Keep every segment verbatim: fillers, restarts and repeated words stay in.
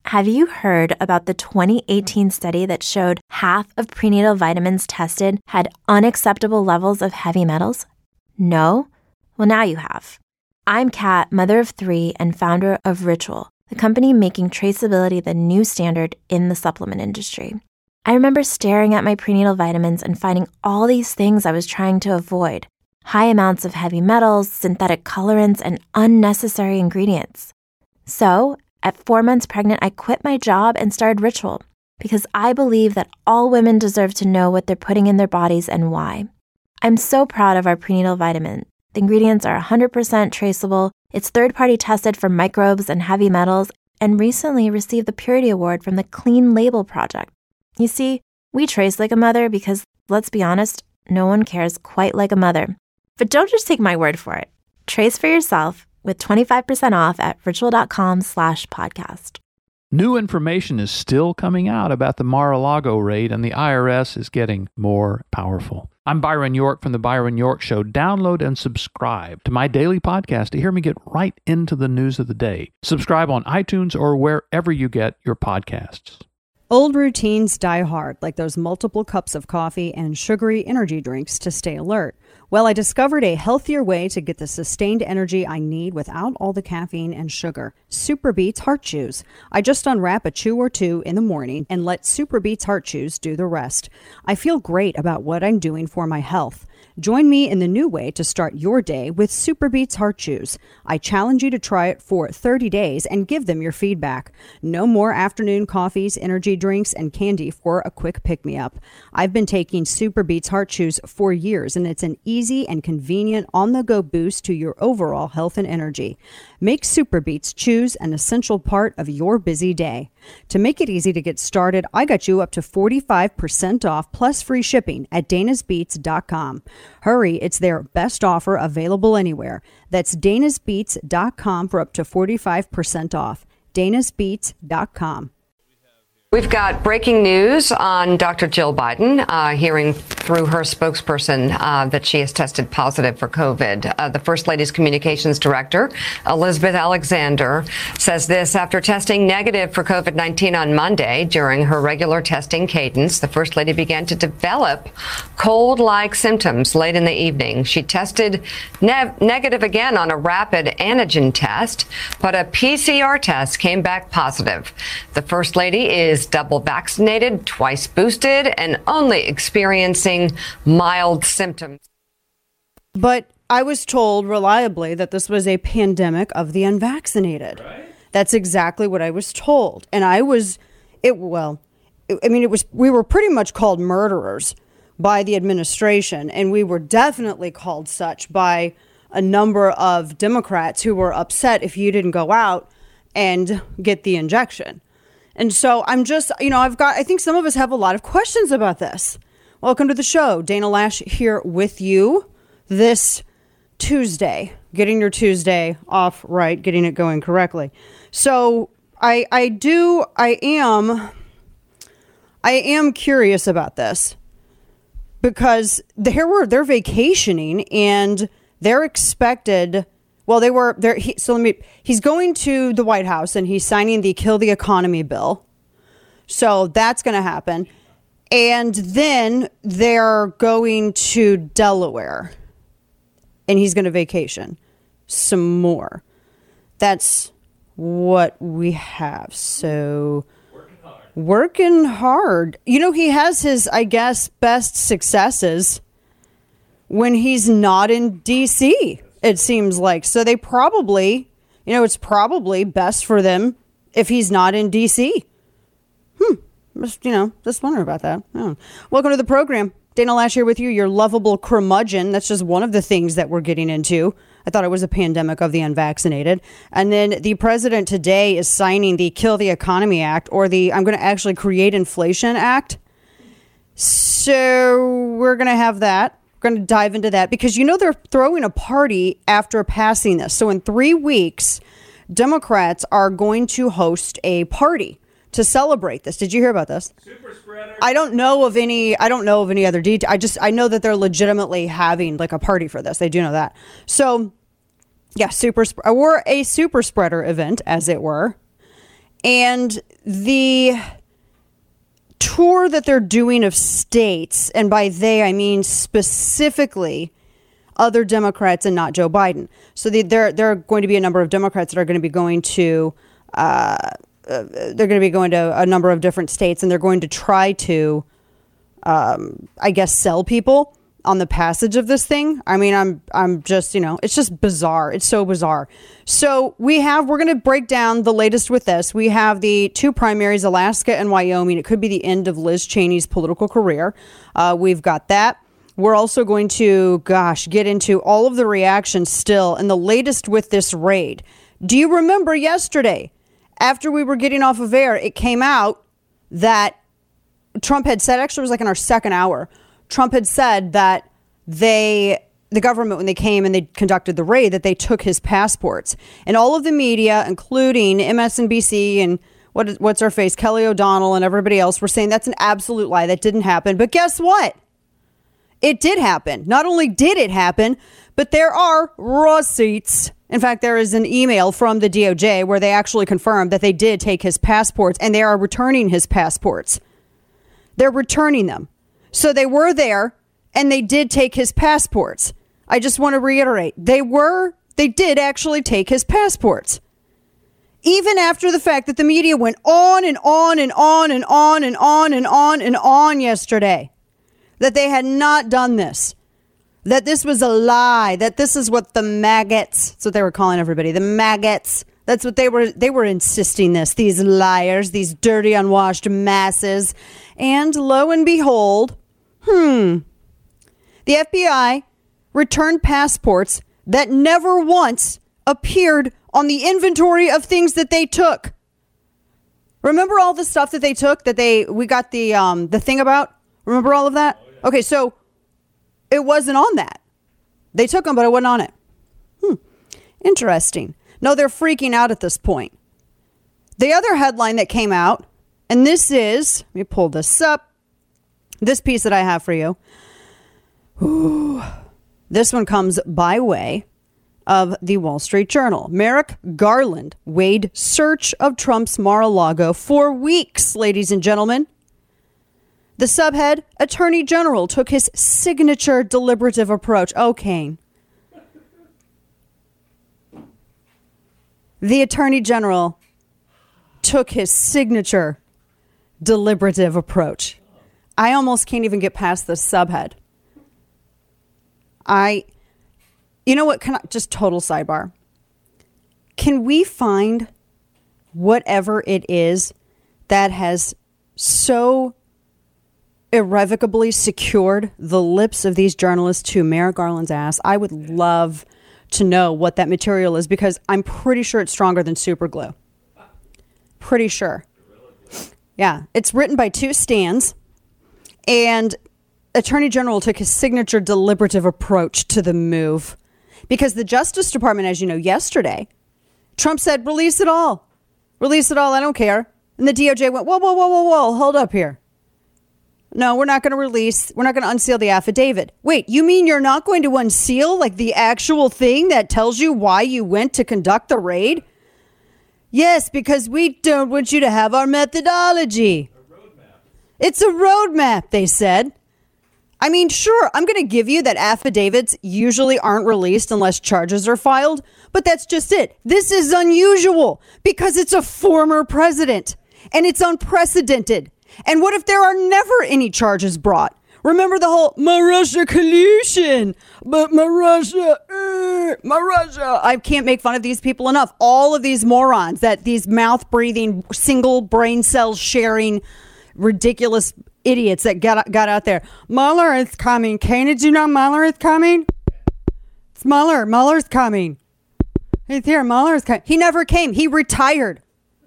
Have you heard about the twenty eighteen study that showed half of prenatal vitamins tested had unacceptable levels of heavy metals? No? Well, now you have. I'm Kat, mother of three and founder of Ritual, the company making traceability the new standard in the supplement industry. I remember staring at my prenatal vitamins and finding all these things I was trying to avoid. High amounts of heavy metals, synthetic colorants, and unnecessary ingredients. So, at four months pregnant, I quit my job and started Ritual because I believe that all women deserve to know what they're putting in their bodies and why. I'm so proud of our prenatal vitamin. The ingredients are one hundred percent traceable, it's third-party tested for microbes and heavy metals, and recently received the Purity Award from the Clean Label Project. You see, we trace like a mother because, let's be honest, no one cares quite like a mother. But don't just take my word for it. Trace for yourself with twenty-five percent off at ritual.com slash podcast. New information is still coming out about the Mar-a-Lago raid, and the I R S is getting more powerful. I'm Byron York from The Byron York Show. Download and subscribe to my daily podcast to hear me get right into the news of the day. Subscribe on iTunes or wherever you get your podcasts. Old routines die hard, like those multiple cups of coffee and sugary energy drinks to stay alert. Well, I discovered a healthier way to get the sustained energy I need without all the caffeine and sugar. SuperBeets Heart Chews. I just unwrap a chew or two in the morning and let SuperBeets Heart Chews do the rest. I feel great about what I'm doing for my health. Join me in the new way to start your day with SuperBeets Heart Chews. I challenge you to try it for thirty days and give them your feedback. No more afternoon coffees, energy drinks, and candy for a quick pick-me-up. I've been taking SuperBeets Heart Chews for years, and it's an easy and convenient on-the-go boost to your overall health and energy. Make SuperBeets Chews an essential part of your busy day. To make it easy to get started, I got you up to forty-five percent off plus free shipping at danas beets dot com. Hurry, it's their best offer available anywhere. That's danas beets dot com for up to forty-five percent off. danas beets dot com. We've got breaking news on Doctor Jill Biden, uh, hearing through her spokesperson uh, that she has tested positive for COVID. Uh, the First Lady's communications director, Elizabeth Alexander, says this after testing negative for COVID nineteen on Monday. During her regular testing cadence, the First Lady began to develop cold-like symptoms late in the evening. She tested ne- negative again on a rapid antigen test, but a P C R test came back positive. The First Lady is double vaccinated, twice boosted, and only experiencing mild symptoms. But I was told reliably that this was a pandemic of the unvaccinated. Right. That's exactly what I was told. And I was, it well, it, I mean, it was, we were pretty much called murderers by the administration. And we were definitely called such by a number of Democrats who were upset if you didn't go out and get the injection. And so I'm just, you know, I've got, I think some of us have a lot of questions about this. Welcome to the show. Dana Loesch here with you this Tuesday, getting your Tuesday off right, getting it going correctly. So I, I do, I am, I am curious about this because there were, they're vacationing and they're expected. Well, they were there. He, so let me, he's going to the White House and he's signing the Kill the Economy bill. So that's going to happen. And then they're going to Delaware and he's going to vacation some more. That's what we have. So working hard. Working hard. You know, he has his, I guess, best successes when he's not in D C, it seems like. So they probably, you know, it's probably best for them if he's not in D C. Hmm. Just, you know, just wondering about that. Oh. Welcome to the program. Dana Loesch here with you, your lovable curmudgeon. That's just one of the things that we're getting into. I thought it was a pandemic of the unvaccinated. And then the president today is signing the Kill the Economy Act, or the I'm going to actually create inflation act. So we're going to have that. We're going to dive into that because, you know, they're throwing a party after passing this. So in three weeks, Democrats are going to host a party to celebrate this. Did you hear about this? Super spreader. I don't know of any, I don't know of any other detail. I just, I know that they're legitimately having like a party for this. They do know that. So yeah, super, or a super spreader event as it were. And the tour that they're doing of states, and by they, I mean specifically other Democrats and not Joe Biden. So the, there, there are going to be a number of Democrats that are going to be going to, uh, uh, they're going to be going to a number of different states, and they're going to try to, um, I guess, sell people on the passage of this thing. I mean, I'm, I'm just, you know, it's just bizarre. It's so bizarre. So we have, we're going to break down the latest with this. We have the two primaries, Alaska and Wyoming. It could be the end of Liz Cheney's political career. Uh, we've got that. We're also going to, gosh, get into all of the reactions still and the latest with this raid. Do you remember yesterday, after we were getting off of air, it came out that Trump had said, actually it was like in our second hour, Trump had said that they, the government, when they came and they conducted the raid, that they took his passports. And all of the media, including M S N B C and what, what's her face, Kelly O'Donnell and everybody else, were saying that's an absolute lie. That didn't happen. But guess what? It did happen. Not only did it happen, but there are receipts. In fact, there is an email from the D O J where they actually confirmed that they did take his passports, and they are returning his passports. They're returning them. So they were there, and they did take his passports. I just want to reiterate, they were, they did actually take his passports. Even after the fact that the media went on and on and on and on and on and on and on yesterday, that they had not done this, that this was a lie, that this is what the maggots, that's what they were calling everybody, the maggots, that's what they were, they were insisting this, these liars, these dirty, unwashed masses. And lo and behold, hmm, the F B I returned passports that never once appeared on the inventory of things that they took. Remember all the stuff that they took that they, we got the, um, the thing about? Remember all of that? Okay, so it wasn't on that. They took them, but it wasn't on it. Hmm. Interesting. No, they're freaking out at this point. The other headline that came out, and this is, let me pull this up. This piece that I have for you. Ooh, this one comes by way of the Wall Street Journal. Merrick Garland weighed search of Trump's Mar-a-Lago for weeks, ladies and gentlemen. The subhead, Attorney General took his signature deliberative approach. Oh, Kane. The Attorney General took his signature deliberative approach. I almost can't even get past the subhead. I, you know what, can I, just total sidebar. Can we find whatever it is that has so irrevocably secured the lips of these journalists to Merrick Garland's ass? I would love to know what that material is, because I'm pretty sure it's stronger than super glue. Pretty sure. Yeah, it's written by two Stans, and Attorney General took his signature deliberative approach to the move, because the Justice Department, as you know, yesterday, Trump said, release it all. Release it all. I don't care. And the D O J went, whoa, whoa, whoa, whoa, whoa. Hold up here. No, we're not going to release. We're not going to unseal the affidavit. Wait, you mean you're not going to unseal like the actual thing that tells you why you went to conduct the raid? Yes, because we don't want you to have our methodology. A roadmap. It's a roadmap, they said. I mean, sure, I'm going to give you that affidavits usually aren't released unless charges are filed, but that's just it. This is unusual because it's a former president, and it's unprecedented. And what if there are never any charges brought? Remember the whole my Russia collusion, but my Russia, uh, my Russia. I can't make fun of these people enough. All of these morons, that these mouth breathing, single brain cell sharing, ridiculous idiots that got got out there. Mueller is coming. Kane, did you know Mueller is coming? It's Mueller. Mueller's coming. He's here. Mueller's coming. He never came. He retired.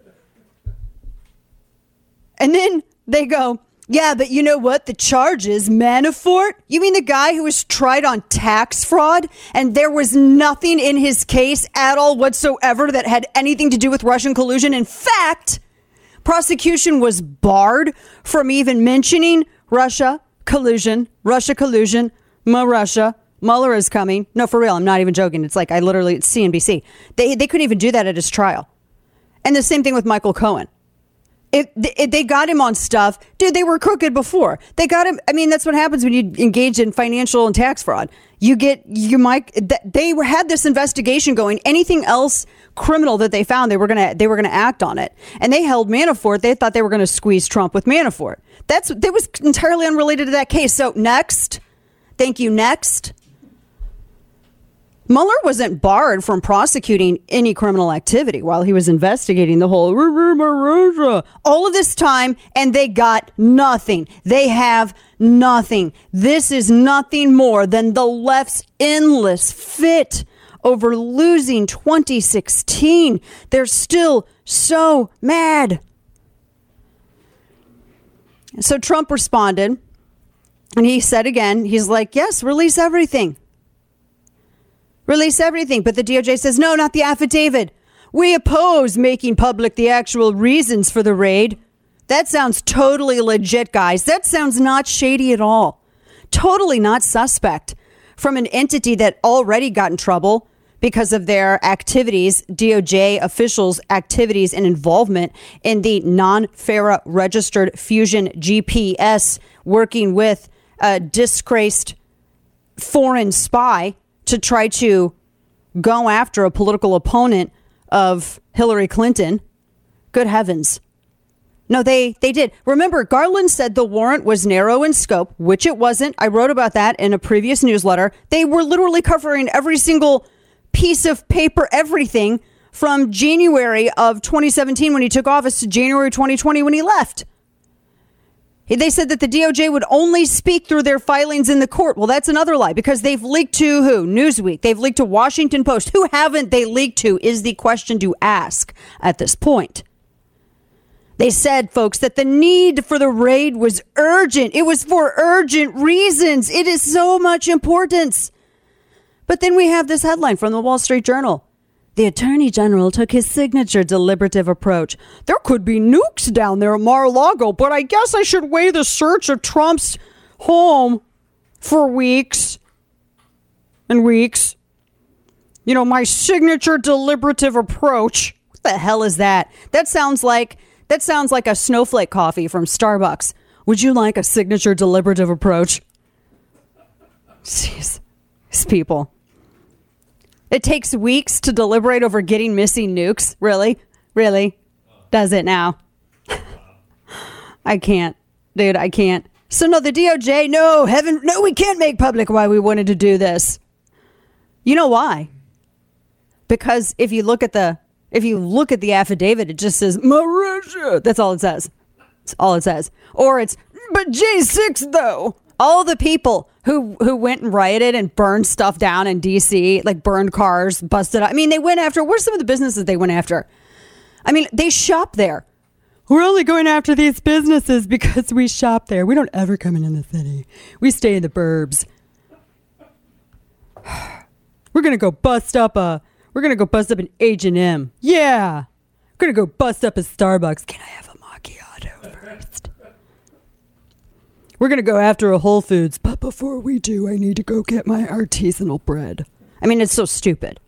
And then they go, yeah, but you know what? The charges, Manafort? You mean the guy who was tried on tax fraud and there was nothing in his case at all whatsoever that had anything to do with Russian collusion? In fact, prosecution was barred from even mentioning Russia collusion, Russia collusion, Ma Russia, Mueller is coming. No, for real, I'm not even joking. It's like I literally, it's C N B C. They, they couldn't even do that at his trial. And the same thing with Michael Cohen. If, if they got him on stuff, dude, they were crooked before. They got him. I mean, that's what happens when you engage in financial and tax fraud. You get, you might, they had this investigation going. Anything else criminal that they found, they were going to, they were going to act on it. And they held Manafort. They thought they were going to squeeze Trump with Manafort. That's, that was entirely unrelated to that case. So next, thank you. Next. Mueller wasn't barred from prosecuting any criminal activity while he was investigating the whole all of this time, and they got nothing. They have nothing. This is nothing more than the left's endless fit over losing twenty sixteen. They're still so mad. So Trump responded, and he said again, he's like, yes, release everything. Release everything. But the D O J says, no, not the affidavit. We oppose making public the actual reasons for the raid. That sounds totally legit, guys. That sounds not shady at all. Totally not suspect from an entity that already got in trouble because of their activities, D O J officials' activities and involvement in the non-FARA registered Fusion G P S, working with a disgraced foreign spy to try to go after a political opponent of Hillary Clinton. Good heavens. No, they, they did. Remember, Garland said the warrant was narrow in scope, which it wasn't. I wrote about that in a previous newsletter. They were literally covering every single piece of paper, everything from January of twenty seventeen when he took office to January twenty twenty when he left. They said that the D O J would only speak through their filings in the court. Well, that's another lie, because they've leaked to who? Newsweek. They've leaked to Washington Post. Who haven't they leaked to is the question to ask at this point. They said, folks, that the need for the raid was urgent. It was for urgent reasons. It is so much importance. But then we have this headline from the Wall Street Journal. The Attorney General took his signature deliberative approach. There could be nukes down there at Mar-a-Lago, but I guess I should weigh the search of Trump's home for weeks and weeks. You know, my signature deliberative approach. What the hell is that? That sounds like that sounds like a snowflake coffee from Starbucks. Would you like a signature deliberative approach? Jeez, these people. It takes weeks to deliberate over getting missing nukes. Really? Really? Does it now? I can't. Dude, I can't. So no, the D O J, no, heaven, no, we can't make public why we wanted to do this. You know why? Because if you look at the, if you look at the affidavit, it just says, Marisha. That's all it says. That's all it says. Or it's, but J six though. All the people who who went and rioted and burned stuff down in D C, like burned cars, busted up. I mean, they went after, where's some of the businesses they went after? I mean, they shop there. We're only going after these businesses because we shop there. We don't ever come in in the city. We stay in the burbs. We're going to go bust up a, we're going to go bust up an H and M. Yeah. We're going to go bust up a Starbucks. Can I have a macchiato first? We're going to go after a Whole Foods. But before we do, I need to go get my artisanal bread. I mean, it's so stupid.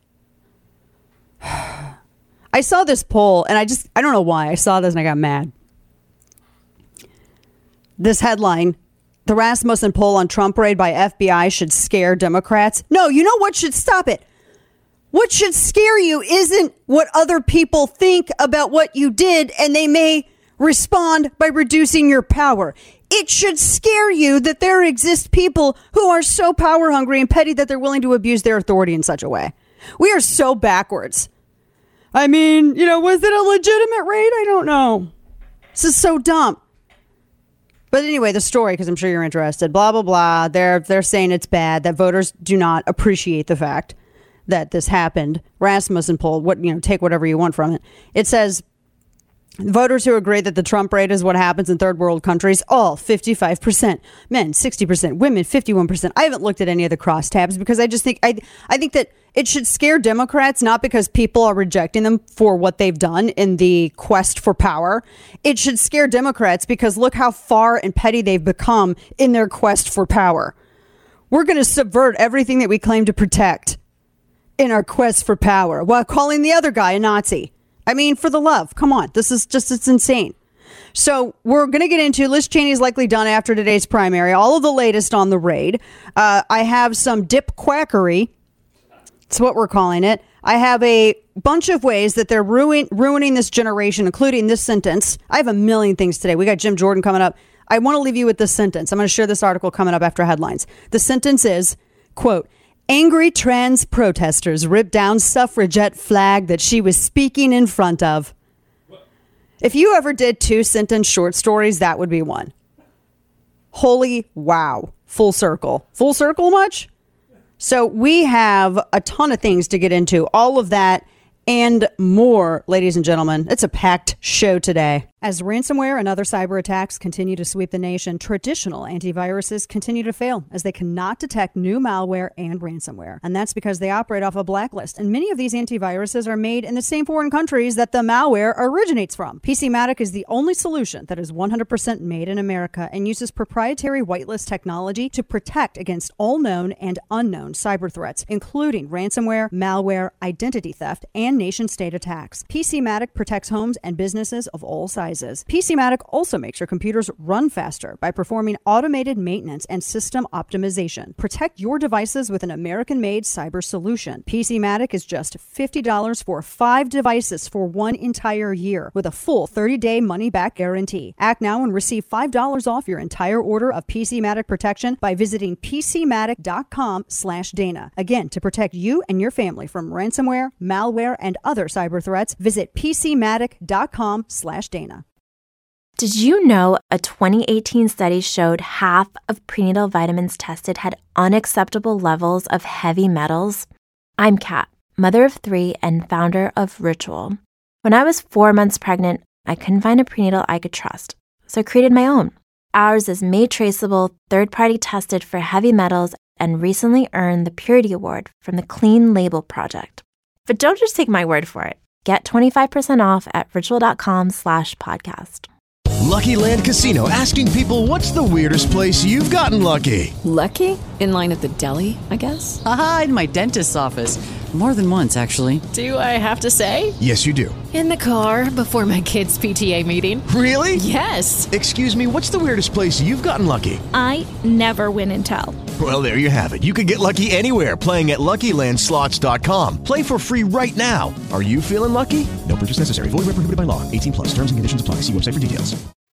I saw this poll, and I just, I don't know why. I saw this and I got mad. This headline, the Rasmussen poll on Trump raid by F B I should scare Democrats. No, you know what should stop it? What should scare you isn't what other people think about what you did, and they may respond by reducing your power. It should scare you that there exist people who are so power hungry and petty that they're willing to abuse their authority in such a way. We are so backwards. I mean, you know, was it a legitimate raid? I don't know. This is so dumb. But anyway, the story, because I'm sure you're interested, blah, blah, blah. They're, they're saying it's bad, that voters do not appreciate the fact that this happened. Rasmussen poll, what, you know, take whatever you want from it. It says, voters who agree that the Trump raid is what happens in third world countries, all fifty-five percent. Men, sixty percent. Women, fifty-one percent. I haven't looked at any of the crosstabs because I just think, I, I think that it should scare Democrats, not because people are rejecting them for what they've done in the quest for power. It should scare Democrats because look how far and petty they've become in their quest for power. We're going to subvert everything that we claim to protect in our quest for power while calling the other guy a Nazi. I mean, for the love, come on. This is just, it's insane. So we're going to get into Liz Cheney's likely done after today's primary. All of the latest on the raid. Uh, I have some dip quackery. It's what we're calling it. I have a bunch of ways that they're ruin, ruining this generation, including this sentence. I have a million things today. We got Jim Jordan coming up. I want to leave you with this sentence. I'm going to share this article coming up after headlines. The sentence is, quote, angry trans protesters ripped down suffragette flag that she was speaking in front of. If you ever did two sentence short stories, that would be one. Holy wow. Full circle. Full circle much? So we have a ton of things to get into. All of that and more, ladies and gentlemen. It's a packed show today. As ransomware and other cyber attacks continue to sweep the nation, traditional antiviruses continue to fail as they cannot detect new malware and ransomware. And that's because they operate off a blacklist. And many of these antiviruses are made in the same foreign countries that the malware originates from. PCmatic is the only solution that is one hundred percent made in America and uses proprietary whitelist technology to protect against all known and unknown cyber threats, including ransomware, malware, identity theft, and nation-state attacks. PCmatic protects homes and businesses of all sizes. PCmatic also makes your computers run faster by performing automated maintenance and system optimization. Protect your devices with an American-made cyber solution. PCmatic is just fifty dollars for five devices for one entire year with a full thirty-day money-back guarantee. Act now and receive five dollars off your entire order of PCmatic protection by visiting PCmatic.com slash Dana. Again, to protect you and your family from ransomware, malware, and other cyber threats, visit PCmatic.com slash Dana. Did you know a twenty eighteen study showed half of prenatal vitamins tested had unacceptable levels of heavy metals? I'm Kat, mother of three and founder of Ritual. When I was four months pregnant, I couldn't find a prenatal I could trust, so I created my own. Ours is made traceable, third-party tested for heavy metals, and recently earned the Purity Award from the Clean Label Project. But don't just take my word for it. Get twenty-five percent off at ritual.com slash podcast. Lucky Land Casino, asking people, what's the weirdest place you've gotten lucky? Lucky? In line at the deli, I guess? Aha, in my dentist's office. More than once, actually. Do I have to say? Yes, you do. In the car before my kids' P T A meeting. Really? Yes. Excuse me, what's the weirdest place you've gotten lucky? I never win and tell. Well, there you have it. You can get lucky anywhere, playing at Lucky Land Slots dot com. Play for free right now. Are you feeling lucky? No purchase necessary. Void where prohibited by law. eighteen plus. Terms and conditions apply. See website for details.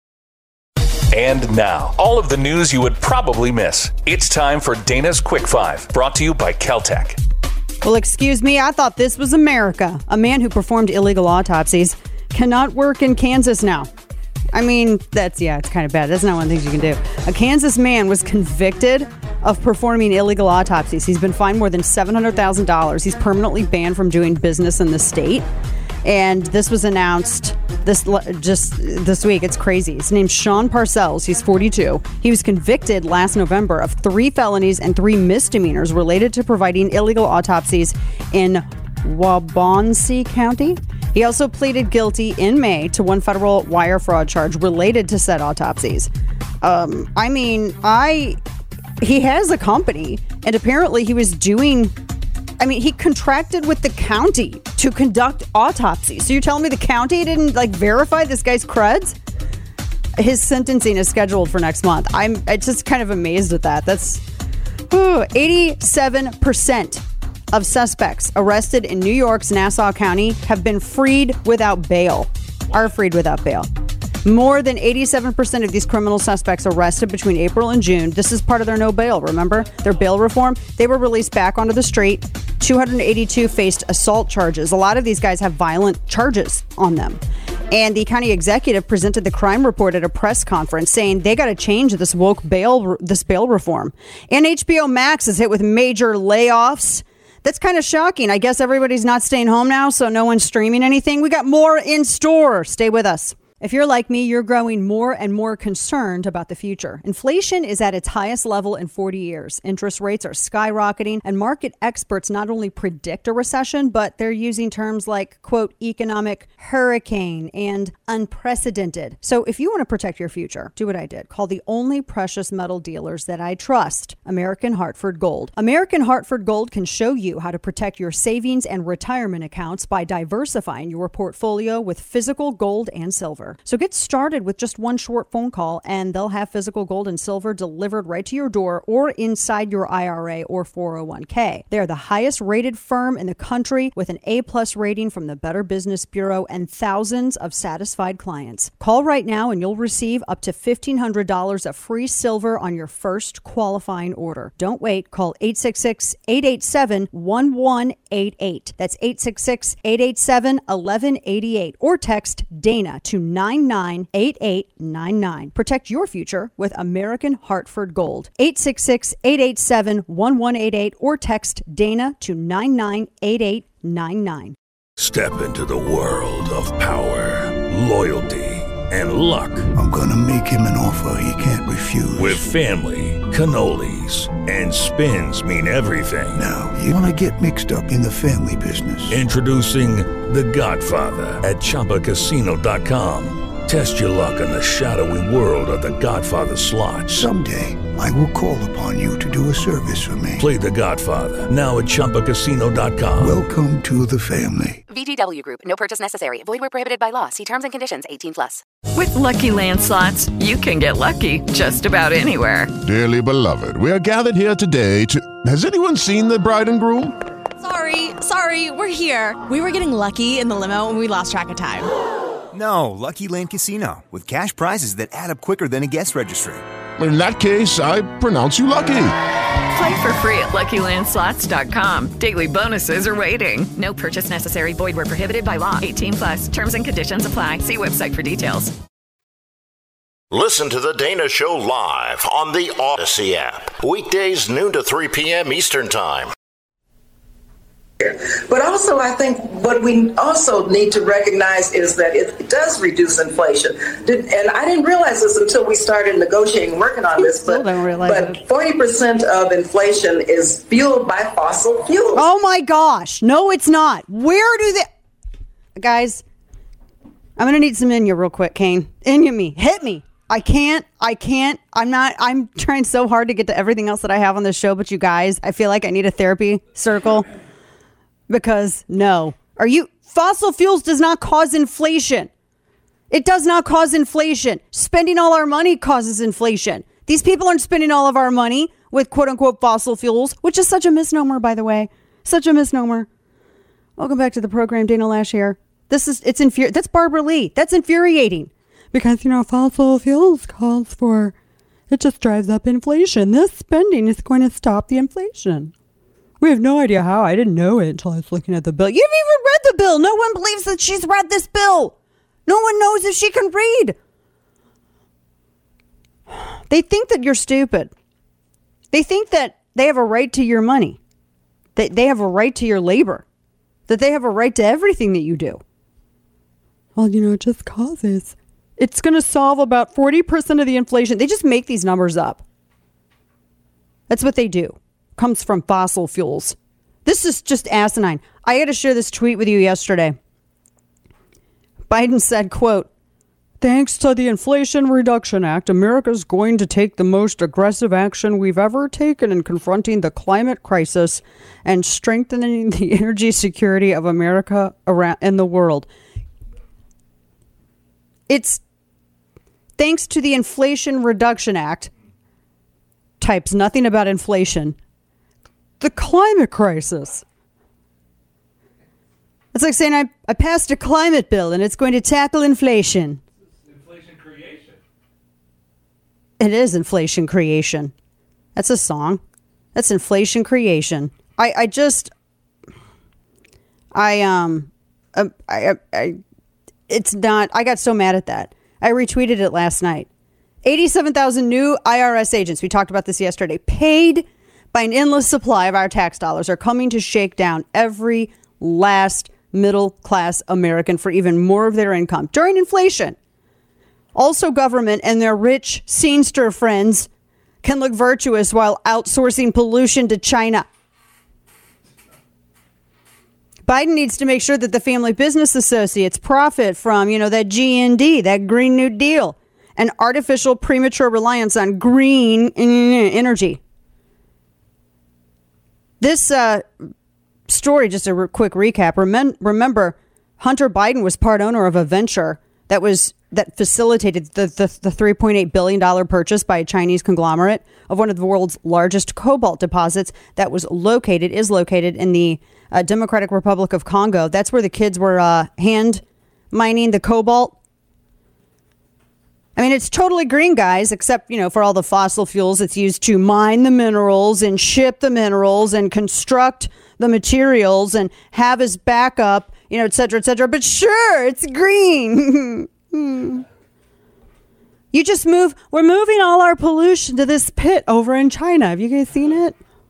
And now, all of the news you would probably miss. It's time for Dana's Quick Five, brought to you by Caltech. Well, excuse me, I thought this was America. A man who performed illegal autopsies cannot work in Kansas now. I mean, that's, yeah, it's kind of bad. That's not one of the things you can do. A Kansas man was convicted of performing illegal autopsies. He's been fined more than seven hundred thousand dollars. He's permanently banned from doing business in the state. And this was announced this just this week. It's crazy. His name's Sean Parcells. He's forty-two. He was convicted last November of three felonies and three misdemeanors related to providing illegal autopsies in Waubonsee County. He also pleaded guilty in May to one federal wire fraud charge related to said autopsies. Um, I mean, I he has a company, and apparently he was doing... I mean, he contracted with the county to conduct autopsies. So you're telling me the county didn't, like, verify this guy's creds? His sentencing is scheduled for next month. I'm just kind of amazed at that. That's ooh, eighty-seven percent of suspects arrested in New York's Nassau County have been freed without bail, are freed without bail. More than eighty-seven percent of these criminal suspects arrested between April and June. This is part of their no bail, remember? Their bail reform. They were released back onto the street. two hundred eighty-two faced assault charges. A lot of these guys have violent charges on them. And the county executive presented the crime report at a press conference saying they got to change this woke bail, this bail reform. And H B O Max is hit with major layoffs. That's kind of shocking. I guess everybody's not staying home now, so no one's streaming anything. We got more in store. Stay with us. If you're like me, you're growing more and more concerned about the future. Inflation is at its highest level in forty years. Interest rates are skyrocketing, and market experts not only predict a recession, but they're using terms like, quote, economic hurricane and unprecedented. So if you want to protect your future, do what I did. Call the only precious metal dealers that I trust, American Hartford Gold. American Hartford Gold can show you how to protect your savings and retirement accounts by diversifying your portfolio with physical gold and silver. So get started with just one short phone call and they'll have physical gold and silver delivered right to your door or inside your I R A or four oh one k. They're the highest rated firm in the country with an A plus rating from the Better Business Bureau and thousands of satisfied clients. Call right now and you'll receive up to fifteen hundred dollars of free silver on your first qualifying order. Don't wait. Call eight six six, eight eight seven, one one eight eight. That's eight six six, eight eight seven, one one eight eight or text Dana to nine nine eight eight nine nine. Protect your future with American Hartford Gold. eight six six, eight eight seven, one one eight eight or text Dana to nine nine eight eight nine nine. Step into the world of power, loyalty, and luck. I'm gonna make him an offer he can't refuse. With family, cannolis, and spins mean everything. Now, you wanna get mixed up in the family business. Introducing The Godfather at Chumba Casino dot com. Test your luck in the shadowy world of The Godfather slot. Someday, I will call upon you to do a service for me. Play The Godfather, now at Chumba Casino dot com. Welcome to the family. V G W Group. No purchase necessary. Void where prohibited by law. See terms and conditions. eighteen plus. With Lucky Land Slots, you can get lucky just about anywhere. Dearly beloved, we are gathered here today to... Has anyone seen the bride and groom? Sorry, sorry, we're here. We were getting lucky in the limo and we lost track of time. No, Lucky Land Casino. With cash prizes that add up quicker than a guest registry. In that case, I pronounce you lucky. Play for free at Lucky Land Slots dot com. Daily bonuses are waiting. No purchase necessary. Void where prohibited by law. eighteen plus. Terms and conditions apply. See website for details. Listen to The Dana Show live on the Odyssey app. Weekdays noon to three p.m. Eastern Time. But also, I think what we also need to recognize is that it does reduce inflation. Did, and I didn't realize this until we started negotiating, working on this. But, but forty percent of inflation is fueled by fossil fuels. Oh my gosh. No, it's not. Where do they... Guys, I'm going to need some in you real quick, Kane. In you me. Hit me. I can't, I can't, I'm not, I'm trying so hard to get to everything else that I have on this show, but you guys, I feel like I need a therapy circle. Because no, are you, fossil fuels does not cause inflation. It does not cause inflation. Spending all our money causes inflation. These people aren't spending all of our money with quote unquote fossil fuels, which is such a misnomer, by the way. Such a misnomer. Welcome back to the program. Dana Lash here. This is, it's infuri- that's Barbara Lee. That's infuriating. Because, you know, fossil fuels calls for, it just drives up inflation. This spending is going to stop the inflation. We have no idea how. I didn't know it until I was looking at the bill. You haven't even read the bill. No one believes that she's read this bill. No one knows if she can read. They think that you're stupid. They think that they have a right to your money. That they have a right to your labor. That they have a right to everything that you do. Well, you know, it just causes... It's going to solve about forty percent of the inflation. They just make these numbers up. That's what they do. Comes from fossil fuels. This is just asinine. I had to share this tweet with you yesterday. Biden said, quote, thanks to the Inflation Reduction Act, America is going to take the most aggressive action we've ever taken in confronting the climate crisis and strengthening the energy security of America around in the world. It's thanks to the Inflation Reduction Act, types nothing about inflation, the climate crisis. It's like saying I, I passed a climate bill and it's going to tackle inflation. It's inflation creation. It is inflation creation. That's a song. That's inflation creation. I, I just, I, um, I, I, I, it's not, I got so mad at that. I retweeted it last night. eighty-seven thousand new I R S agents, we talked about this yesterday, paid by an endless supply of our tax dollars, are coming to shake down every last middle-class American for even more of their income during inflation. Also, government and their rich scenester friends can look virtuous while outsourcing pollution to China. Biden needs to make sure that the family business associates profit from, you know, that G N D, that Green New Deal, and artificial premature reliance on green energy. This uh, story, just a re- quick recap. Remem- remember, Hunter Biden was part owner of a venture that was that facilitated the, the, the three point eight billion dollars purchase by a Chinese conglomerate of one of the world's largest cobalt deposits that was located, is located in the uh, Democratic Republic of Congo. That's where the kids were uh, hand mining the cobalt. I mean, it's totally green, guys, except, you know, for all the fossil fuels it's used to mine the minerals and ship the minerals and construct the materials and have as backup, you know, et cetera, et cetera. But sure, it's green. You just move. We're moving all our pollution to this pit over in China. Have you guys seen it?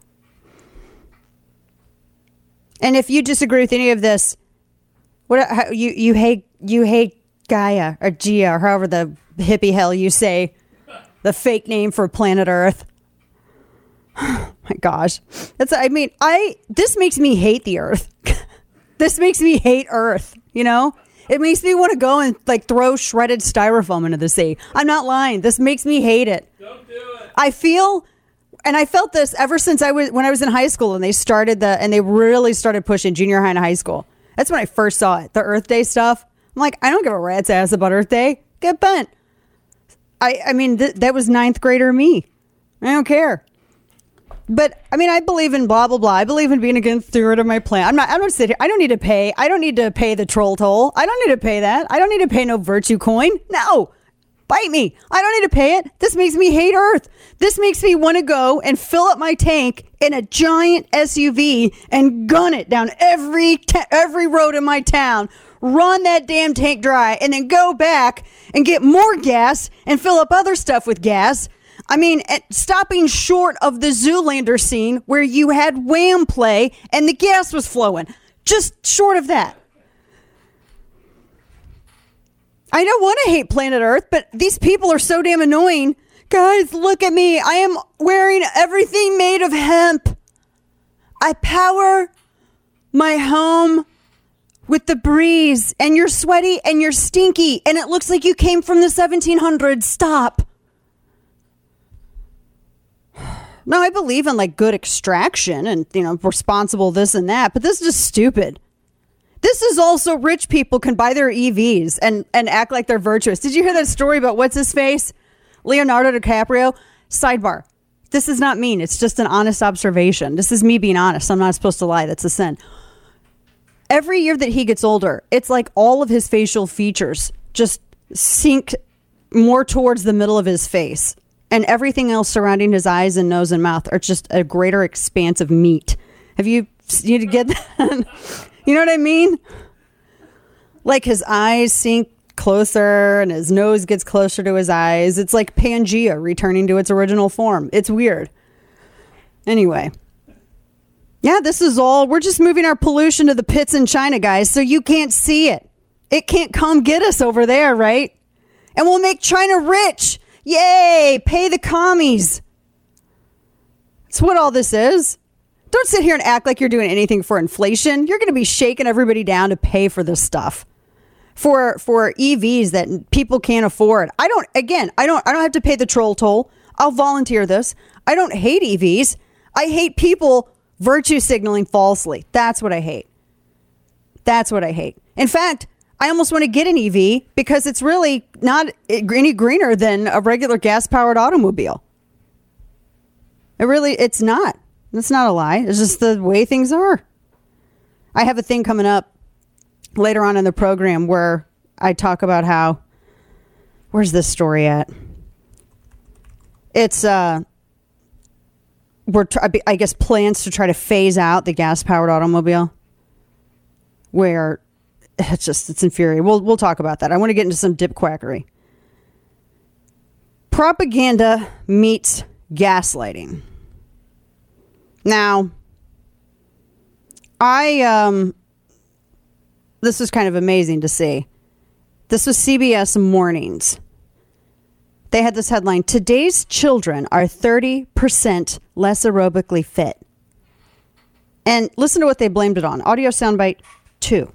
And if you disagree with any of this, what how, you you hate you hate Gaia or Gia or however the hippie hell you say, the fake name for planet Earth. Oh my gosh, that's I mean I this makes me hate the Earth. This makes me hate Earth. You know. It makes me want to go and like throw shredded styrofoam into the sea. I'm not lying. This makes me hate it. Don't do it. I feel, and I felt this ever since I was when I was in high school and they started the and they really started pushing junior high and high school. That's when I first saw it. The Earth Day stuff. I'm like, I don't give a rat's ass about Earth Day. Get bent. I I mean th- that was ninth grader me. I don't care. But I mean, I believe in blah blah blah. I believe in being a good steward of my plan. I'm not. I don't sit here. I don't need to pay. I don't need to pay the troll toll. I don't need to pay that. I don't need to pay no virtue coin. No, bite me. I don't need to pay it. This makes me hate Earth. This makes me want to go and fill up my tank in a giant S U V and gun it down every ta- every road in my town. Run that damn tank dry and then go back and get more gas and fill up other stuff with gas. I mean, stopping short of the Zoolander scene where you had Wham play and the gas was flowing. Just short of that. I don't want to hate planet Earth, but these people are so damn annoying. Guys, look at me. I am wearing everything made of hemp. I power my home with the breeze, and you're sweaty and you're stinky, and it looks like you came from the seventeen hundreds. Stop. No, I believe in like good extraction and, you know, responsible this and that, but this is just stupid. This is also rich people can buy their E Vs and, and act like they're virtuous. Did you hear that story about what's his face? Leonardo DiCaprio? Sidebar. This is not mean. It's just an honest observation. This is me being honest. I'm not supposed to lie. That's a sin. Every year that he gets older, it's like all of his facial features just sink more towards the middle of his face. And everything else surrounding his eyes and nose and mouth are just a greater expanse of meat. Have you, you to get that? You know what I mean? Like his eyes sink closer and his nose gets closer to his eyes. It's like Pangea returning to its original form. It's weird. Anyway. Yeah, this is all. We're just moving our pollution to the pits in China, guys, so you can't see it. It can't come get us over there, right? And we'll make China rich. Yay! Pay the commies. That's what all this is. Don't sit here and act like you're doing anything for inflation. You're going to be shaking everybody down to pay for this stuff. For for E Vs that people can't afford. I don't, again, I don't I don't have to pay the troll toll. I'll volunteer this. I don't hate E Vs. I hate people virtue signaling falsely. That's what I hate. That's what I hate. In fact, I almost want to get an E V because it's really not any greener than a regular gas-powered automobile. It really, it's not. It's not a lie. It's just the way things are. I have a thing coming up later on in the program where I talk about how, where's this story at? It's, uh, we're, I guess, plans to try to phase out the gas-powered automobile where it's just, it's infuriating. We'll, we'll talk about that. I want to get into some dip quackery. Propaganda meets gaslighting. Now, I, um, this was kind of amazing to see. This was C B S Mornings. they had this headline: today's children are thirty percent less aerobically fit. And listen to what they blamed it on. Audio soundbite two.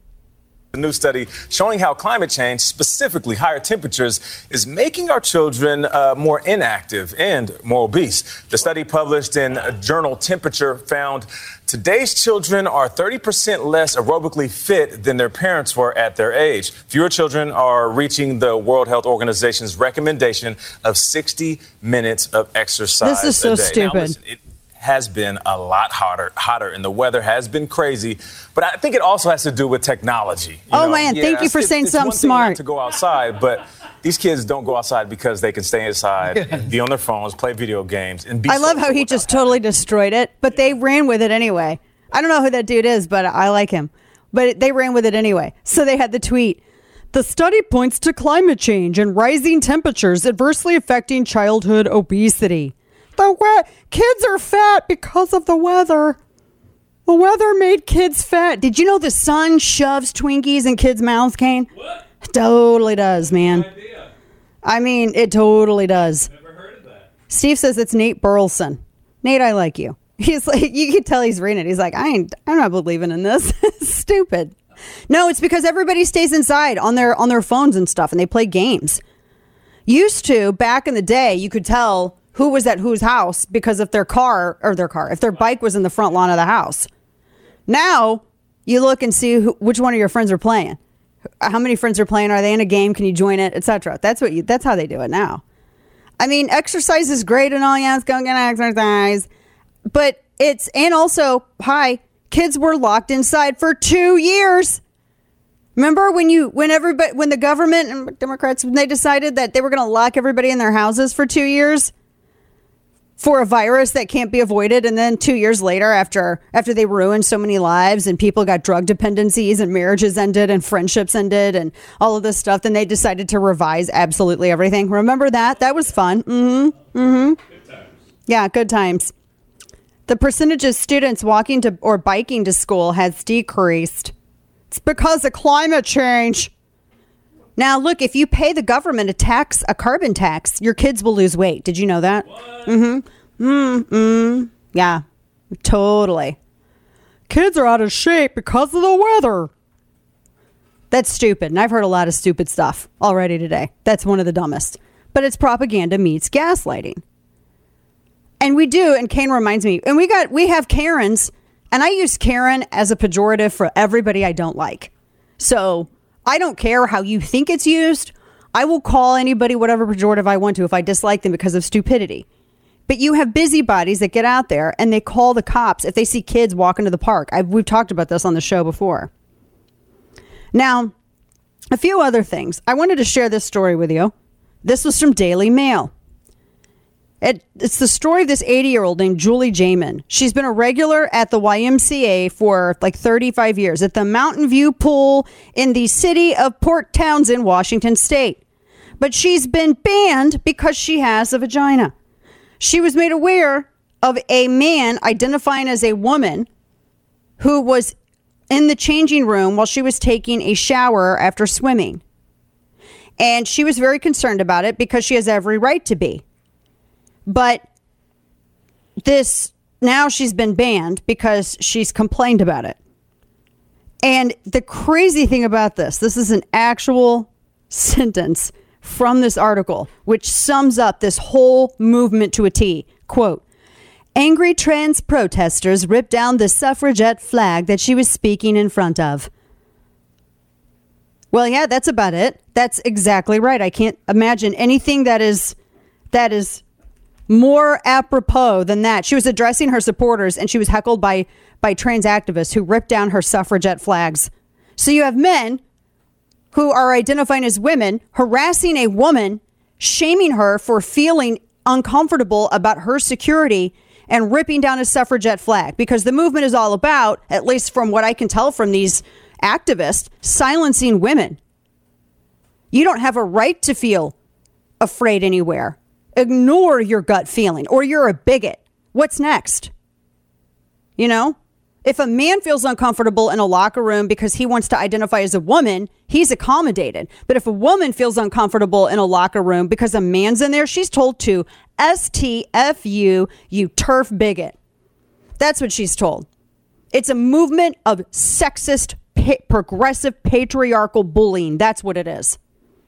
A new study showing how climate change, specifically higher temperatures, is making our children uh, more inactive and more obese. The study published in journal Temperature found today's children are thirty percent less aerobically fit than their parents were at their age. Fewer children are reaching the World Health Organization's recommendation of sixty minutes of exercise This is so a day. stupid. Now, listen, it has been a lot hotter, hotter, and the weather has been crazy. But I think it also has to do with technology. You oh, know? man, yeah, thank you for it's, saying it's something one thing not smart. to go outside, but these kids don't go outside because they can stay inside, and be on their phones, play video games, and be I love how he just totally destroyed it, but they ran with it anyway. I don't know who that dude is, but I like him. But they ran with it anyway. So they had the tweet. The study points to climate change and rising temperatures adversely affecting childhood obesity. The we- kids are fat because of the weather. The weather made kids fat. Did you know the sun shoves Twinkies in kids' mouths, Kane? What? Totally does, man. No idea. I mean, it totally does. Never heard of that. Steve says it's Nate Burleson. Nate, I like you. He's like, you can tell he's reading it. He's like, I ain't, I'm not believing in this. Stupid. No, it's because everybody stays inside on their on their phones and stuff, and they play games. Used to, back in the day, you could tell who was at whose house because if their car or their car, if their bike was in the front lawn of the house. Now you look and see who, which one of your friends are playing. How many friends are playing? Are they in a game? Can you join it, et cetera? That's what you. That's how they do it now. I mean, exercise is great and all. Yeah, let's go get exercise. But it's, and also, hi, kids were locked inside for two years. Remember when you, when everybody, when the government and Democrats, when they decided that they were going to lock everybody in their houses for two years for a virus that can't be avoided. And then two years later, after, after they ruined so many lives and people got drug dependencies and marriages ended and friendships ended and all of this stuff, then they decided to revise absolutely everything. Remember that? That was fun. Mm-hmm. Mm-hmm. Good times. Yeah, good times. The percentage of students walking to or biking to school has decreased. It's because of climate change. Now, look, if you pay the government a tax, a carbon tax, your kids will lose weight. Did you know that? What? Mm-hmm. Mm-hmm. Yeah, totally. Kids are out of shape because of the weather. That's stupid. And I've heard a lot of stupid stuff already today. That's one of the dumbest. But it's propaganda meets gaslighting. And we do, and Kane reminds me, and we got, we have Karens, and I use Karen as a pejorative for everybody I don't like. So I don't care how you think it's used. I will call anybody whatever pejorative I want to if I dislike them because of stupidity. But you have busybodies that get out there and they call the cops if they see kids walking to the park. I've, we've talked about this on the show before. Now, a few other things. I wanted to share this story with you. This was from Daily Mail. It, it's the story of this eighty-year-old named Julie Jamin. She's been a regular at the Y M C A for like thirty-five years at the Mountain View Pool in the city of Port Townsend, Washington State. But she's been banned because she has a vagina. She was made aware of a man identifying as a woman who was in the changing room while she was taking a shower after swimming. And she was very concerned about it because she has every right to be. But this, now she's been banned because she's complained about it. And the crazy thing about this, this is an actual sentence from this article, which sums up this whole movement to a T. Quote, angry trans protesters ripped down the suffragette flag that she was speaking in front of. Well, yeah, that's about it. That's exactly right. I can't imagine anything that is, that is, more apropos than that. She was addressing her supporters and she was heckled by, by trans activists who ripped down her suffragette flags. So you have men who are identifying as women harassing a woman, shaming her for feeling uncomfortable about her security and ripping down a suffragette flag, because the movement is all about, at least from what I can tell from these activists, silencing women. You don't have a right to feel afraid anywhere. Ignore your gut feeling, or you're a bigot. What's next? You know, If a man feels uncomfortable in a locker room because he wants to identify as a woman, he's accommodated. But if a woman feels uncomfortable in a locker room because a man's in there, she's told to S T F U, you turf bigot. That's what she's told. It's a movement of sexist, pa- progressive, patriarchal bullying. That's what it is.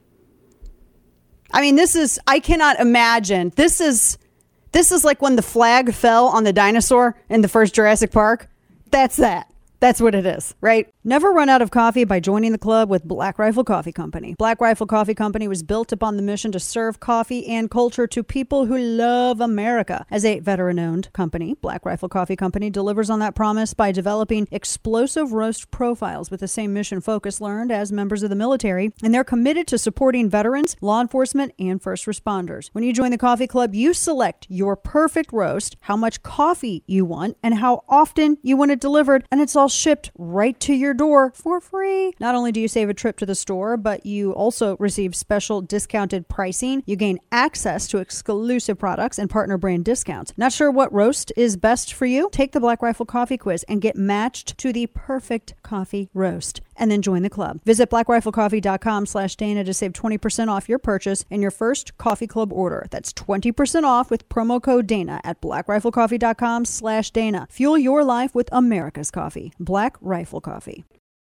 I mean, this is, I cannot imagine. This is, this is like when the flag fell on the dinosaur in the first Jurassic Park. That's that. That's what it is, right? Never run out of coffee by joining the club with Black Rifle Coffee Company. Black Rifle Coffee Company was built upon the mission to serve coffee and culture to people who love America. As a veteran-owned company, Black Rifle Coffee Company delivers on that promise by developing explosive roast profiles with the same mission focus learned as members of the military, and they're committed to supporting veterans, law enforcement, and first responders. When you join the coffee club, you select your perfect roast, how much coffee you want, and how often you want it delivered, and it's all shipped right to your door for free. Not only do you save a trip to the store, but you also receive special discounted pricing. You gain access to exclusive products and partner brand discounts. Not sure what roast is best for you? Take the Black Rifle Coffee Quiz and get matched to the perfect coffee roast. And then join the club. Visit blackriflecoffee.com slash Dana to save twenty percent off your purchase and your first coffee club order. That's twenty percent off with promo code Dana at blackriflecoffee.com slash Dana. Fuel your life with America's coffee. Black Rifle Coffee.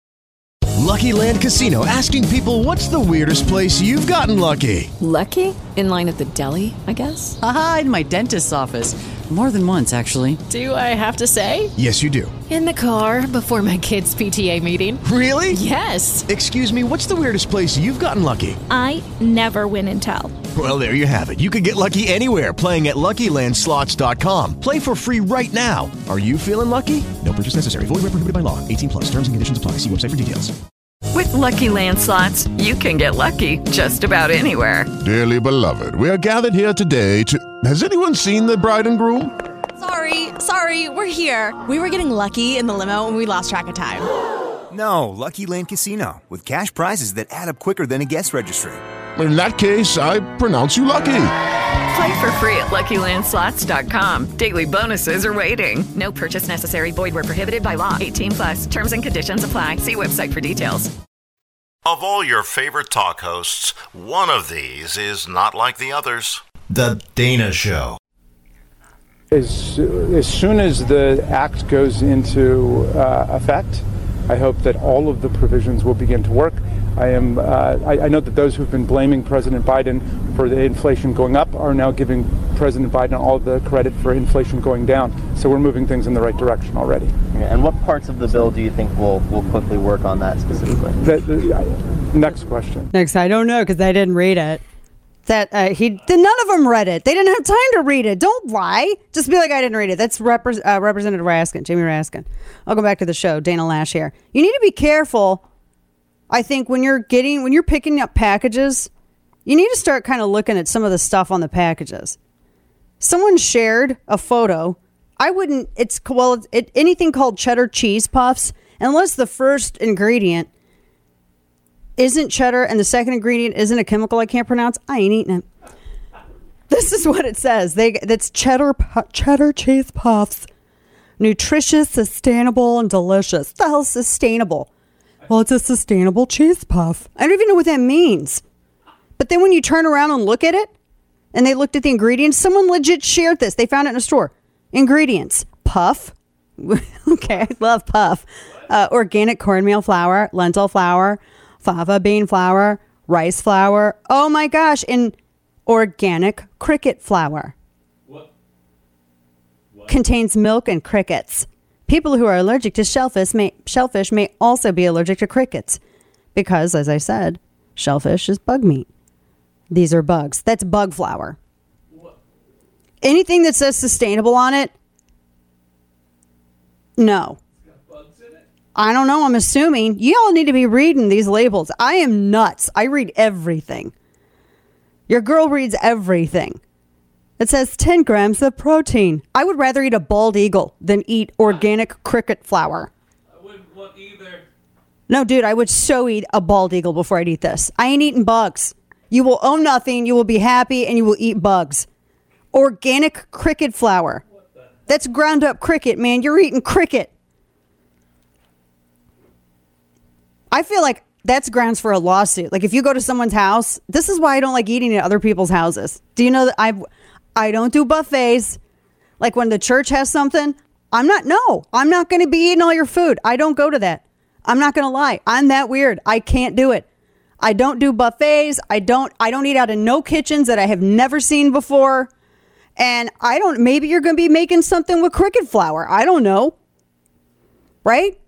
Lucky Land Casino, asking people, what's the weirdest place you've gotten lucky? Lucky? In line at the deli, I guess? Aha, in my dentist's office. More than once, actually. Do I have to say? Yes, you do. In the car before my kids' P T A meeting. Really? Yes. Excuse me, what's the weirdest place you've gotten lucky? I never win and tell. Well, there you have it. You can get lucky anywhere, playing at Lucky Land Slots dot com. Play for free right now. Are you feeling lucky? No purchase necessary. Void where prohibited by law. eighteen plus. Terms and conditions apply. See website for details. With Lucky Land Slots, you can get lucky just about anywhere. Dearly beloved, we are gathered here today to... Has anyone seen the bride and groom? Sorry, sorry, we're here. We were getting lucky in the limo and we lost track of time. No, Lucky Land Casino, with cash prizes that add up quicker than a guest registry. In that case, I pronounce you lucky. Play for free at lucky land slots dot com. Daily bonuses are waiting. No purchase necessary. Void where prohibited by law. eighteen plus. Terms and conditions apply. See website for details. Of all your favorite talk hosts, one of these is not like the others. The Dana Show. As, as soon as the act goes into uh, effect, I hope that all of the provisions will begin to work. I am. Uh, I, I know that those who've been blaming President Biden for the inflation going up are now giving President Biden all the credit for inflation going down. So we're moving things in the right direction already. Yeah, and what parts of the bill do you think will will quickly work on that specifically? The, the, uh, next question. Next, I don't know because I didn't read it. That uh, he none of them read it. They didn't have time to read it. Don't lie. Just be like I didn't read it. That's Repre- uh, Representative Raskin, Jamie Raskin. Welcome back to the show. Dana Lash here. You need to be careful. I think when you're getting when you're picking up packages, you need to start kind of looking at some of the stuff on the packages. Someone shared a photo. I wouldn't. It's well, it, anything called cheddar cheese puffs, unless the first ingredient isn't cheddar and the second ingredient isn't a chemical I can't pronounce, I ain't eating it. This is what it says. They that's cheddar cheddar cheese puffs, nutritious, sustainable, and delicious. The hell's sustainable? Well, it's a sustainable cheese puff. I don't even know what that means. But then when you turn around and look at it, and they looked at the ingredients, someone legit shared this. They found it in a store. Ingredients: puff. Okay, I love puff. Uh, organic cornmeal flour, lentil flour, fava bean flour, rice flour. Oh my gosh, and organic cricket flour. What? What? Contains milk and crickets. People who are allergic to shellfish may, shellfish may also be allergic to crickets because, as I said, shellfish is bug meat. These are bugs. That's bug flour. What? Anything that says sustainable on it, no. It's got bugs in it? I don't know. I'm assuming. You all need to be reading these labels. I am nuts. I read everything. Your girl reads everything. It says ten grams of protein. I would rather eat a bald eagle than eat organic cricket flour. I wouldn't want either. No, dude, I would so eat a bald eagle before I'd eat this. I ain't eating bugs. You will own nothing, you will be happy, and you will eat bugs. Organic cricket flour. That's ground up cricket, man. You're eating cricket. I feel like that's grounds for a lawsuit. Like if you go to someone's house, this is why I don't like eating at other people's houses. Do you know that I I don't do buffets? Like when the church has something, I'm not, no, I'm not going to be eating all your food. I don't go to that. I'm not going to lie. I'm that weird. I can't do it. I don't do buffets. I don't, I don't eat out of no kitchens that I have never seen before. And I don't, maybe you're going to be making something with cricket flour. I don't know. Right?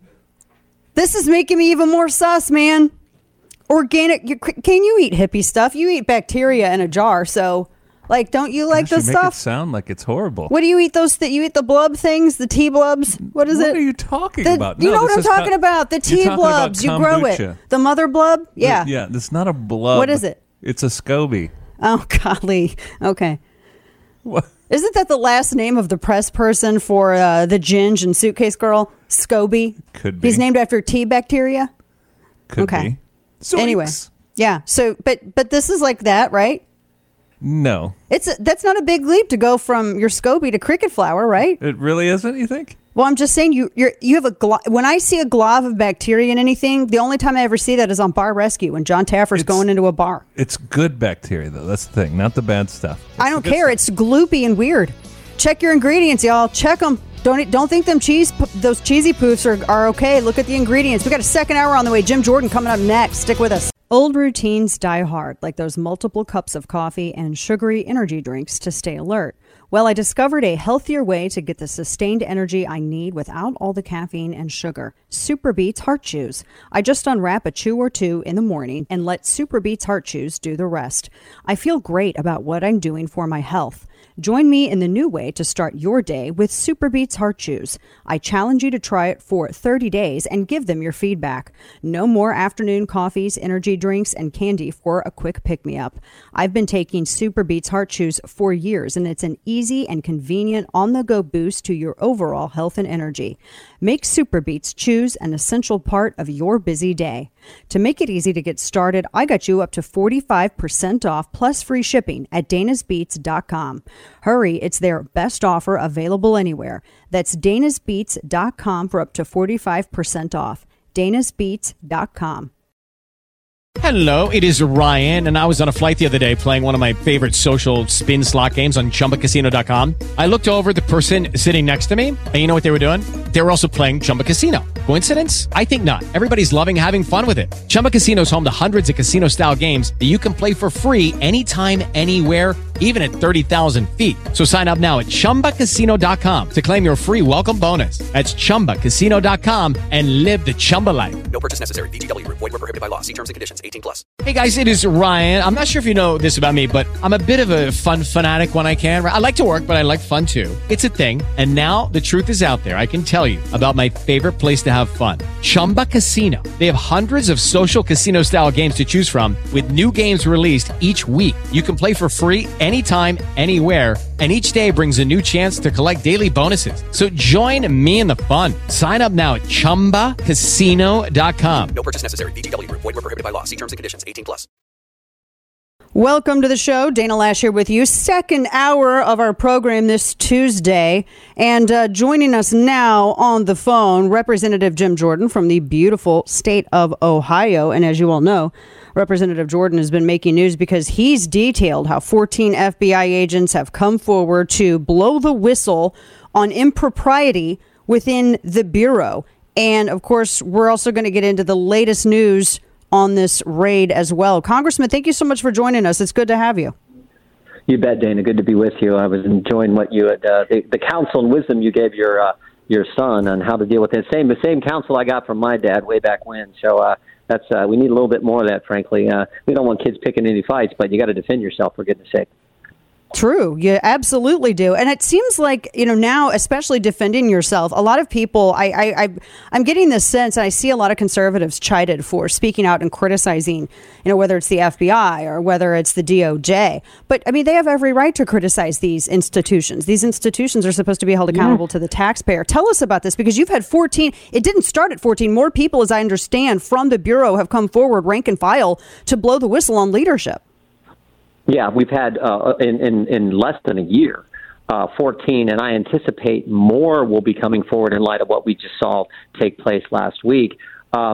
This is making me even more sus, man. Organic. You, can you eat hippie stuff? You eat bacteria in a jar. So like, don't you like Gosh, this you stuff? Make it sound like it's horrible. What do you eat those? Th- you eat the blub things, the tea blubs? What is what it? What are you talking the, about? You No, know what this I'm is talking co- about? The you're tea talking about blubs. You grow it. kombucha. The mother blub? Yeah. Yeah, it's not a blub. What is it? It's a SCOBY. Oh, golly. Okay. What? Isn't that the last name of the press person for uh, the Ginge and Suitcase Girl? SCOBY? Could be. He's named after tea bacteria? Could okay. be. Zoinks. Anyway. Yeah. So, but but this is like that, right? No. It's a, that's not a big leap to go from your SCOBY to cricket flour, right? It really isn't, you think? Well, I'm just saying you you're, you have a glo- when I see a glob of bacteria in anything, the only time I ever see that is on Bar Rescue when John Taffer's It's- going into a bar. It's good bacteria, though. That's the thing, not the bad stuff. I don't care. It's gloopy and weird. Check your ingredients, y'all. Check them. Don't don't think them cheese those cheesy poofs are, are okay. Look at the ingredients. We got a second hour on the way. Jim Jordan coming up next. Stick with us. Old routines die hard, like those multiple cups of coffee and sugary energy drinks to stay alert. Well, I discovered a healthier way to get the sustained energy I need without all the caffeine and sugar. Super Beets Heart Chews. I just unwrap a chew or two in the morning and let Super Beets Heart Chews do the rest. I feel great about what I'm doing for my health. Join me in the new way to start your day with Super Beets Heart Chews. I challenge you to try it for thirty days and give them your feedback. No more afternoon coffees, energy drinks, and candy for a quick pick-me-up. I've been taking Super Beets Heart Chews for years, and it's an easy and convenient on-the-go boost to your overall health and energy. Make Super Beets Chews an essential part of your busy day. To make it easy to get started, I got you up to forty-five percent off plus free shipping at danas beets dot com. Hurry, it's their best offer available anywhere. That's danas beets dot com for up to forty-five percent off. danas beets dot com. Hello, it is Ryan, and I was on a flight the other day playing one of my favorite social spin slot games on chumba casino dot com. I looked over at the person sitting next to me, and you know what they were doing? They were also playing Chumba Casino. Coincidence? I think not. Everybody's loving having fun with it. Chumba Casino is home to hundreds of casino-style games that you can play for free anytime, anywhere, even at thirty thousand feet. So sign up now at chumba casino dot com to claim your free welcome bonus. That's chumba casino dot com and live the Chumba life. No purchase necessary. V G W. Void where prohibited by law. See terms and conditions. eighteen plus. Hey guys, it is Ryan. I'm not sure if you know this about me, but I'm a bit of a fun fanatic when I can. I like to work, but I like fun too. It's a thing. And now the truth is out there. I can tell you about my favorite place to have fun. Chumba Casino. They have hundreds of social casino style games to choose from with new games released each week. You can play for free anytime, anywhere. And each day brings a new chance to collect daily bonuses. So join me in the fun. Sign up now at chumba casino dot com. No purchase necessary. V G W. Void where prohibited by law. See terms and conditions. eighteen plus. Welcome to the show. Dana Lash here with you. Second hour of our program this Tuesday. And uh, joining us now on the phone, Representative Jim Jordan from the beautiful state of Ohio. And as you all know, Representative Jordan has been making news because he's detailed how fourteen F B I agents have come forward to blow the whistle on impropriety within the Bureau. And of course, we're also going to get into the latest news on this raid as well. Congressman, thank you so much for joining us. It's good to have you. You bet, Dana. Good to be with you. I was enjoying what you had, uh, the, the counsel and wisdom you gave your uh, your son on how to deal with it. Same the same counsel I got from my dad way back when. So uh, that's uh, we need a little bit more of that, frankly. Uh, we don't want kids picking any fights, but you got to defend yourself, for goodness sake. True. You absolutely do. And it seems like, you know, now, especially defending yourself, a lot of people, I, I, I, I'm getting this sense, and I see a lot of conservatives chided for speaking out and criticizing, you know, whether it's the F B I or whether it's the D O J. But, I mean, they have every right to criticize these institutions. These institutions are supposed to be held accountable yeah. to the taxpayer. Tell us about this, because you've had fourteen, it didn't start at fourteen. More people, as I understand, from the Bureau have come forward, rank and file, to blow the whistle on leadership. Yeah, we've had uh, in, in in less than a year, uh, fourteen, and I anticipate more will be coming forward in light of what we just saw take place last week. Um,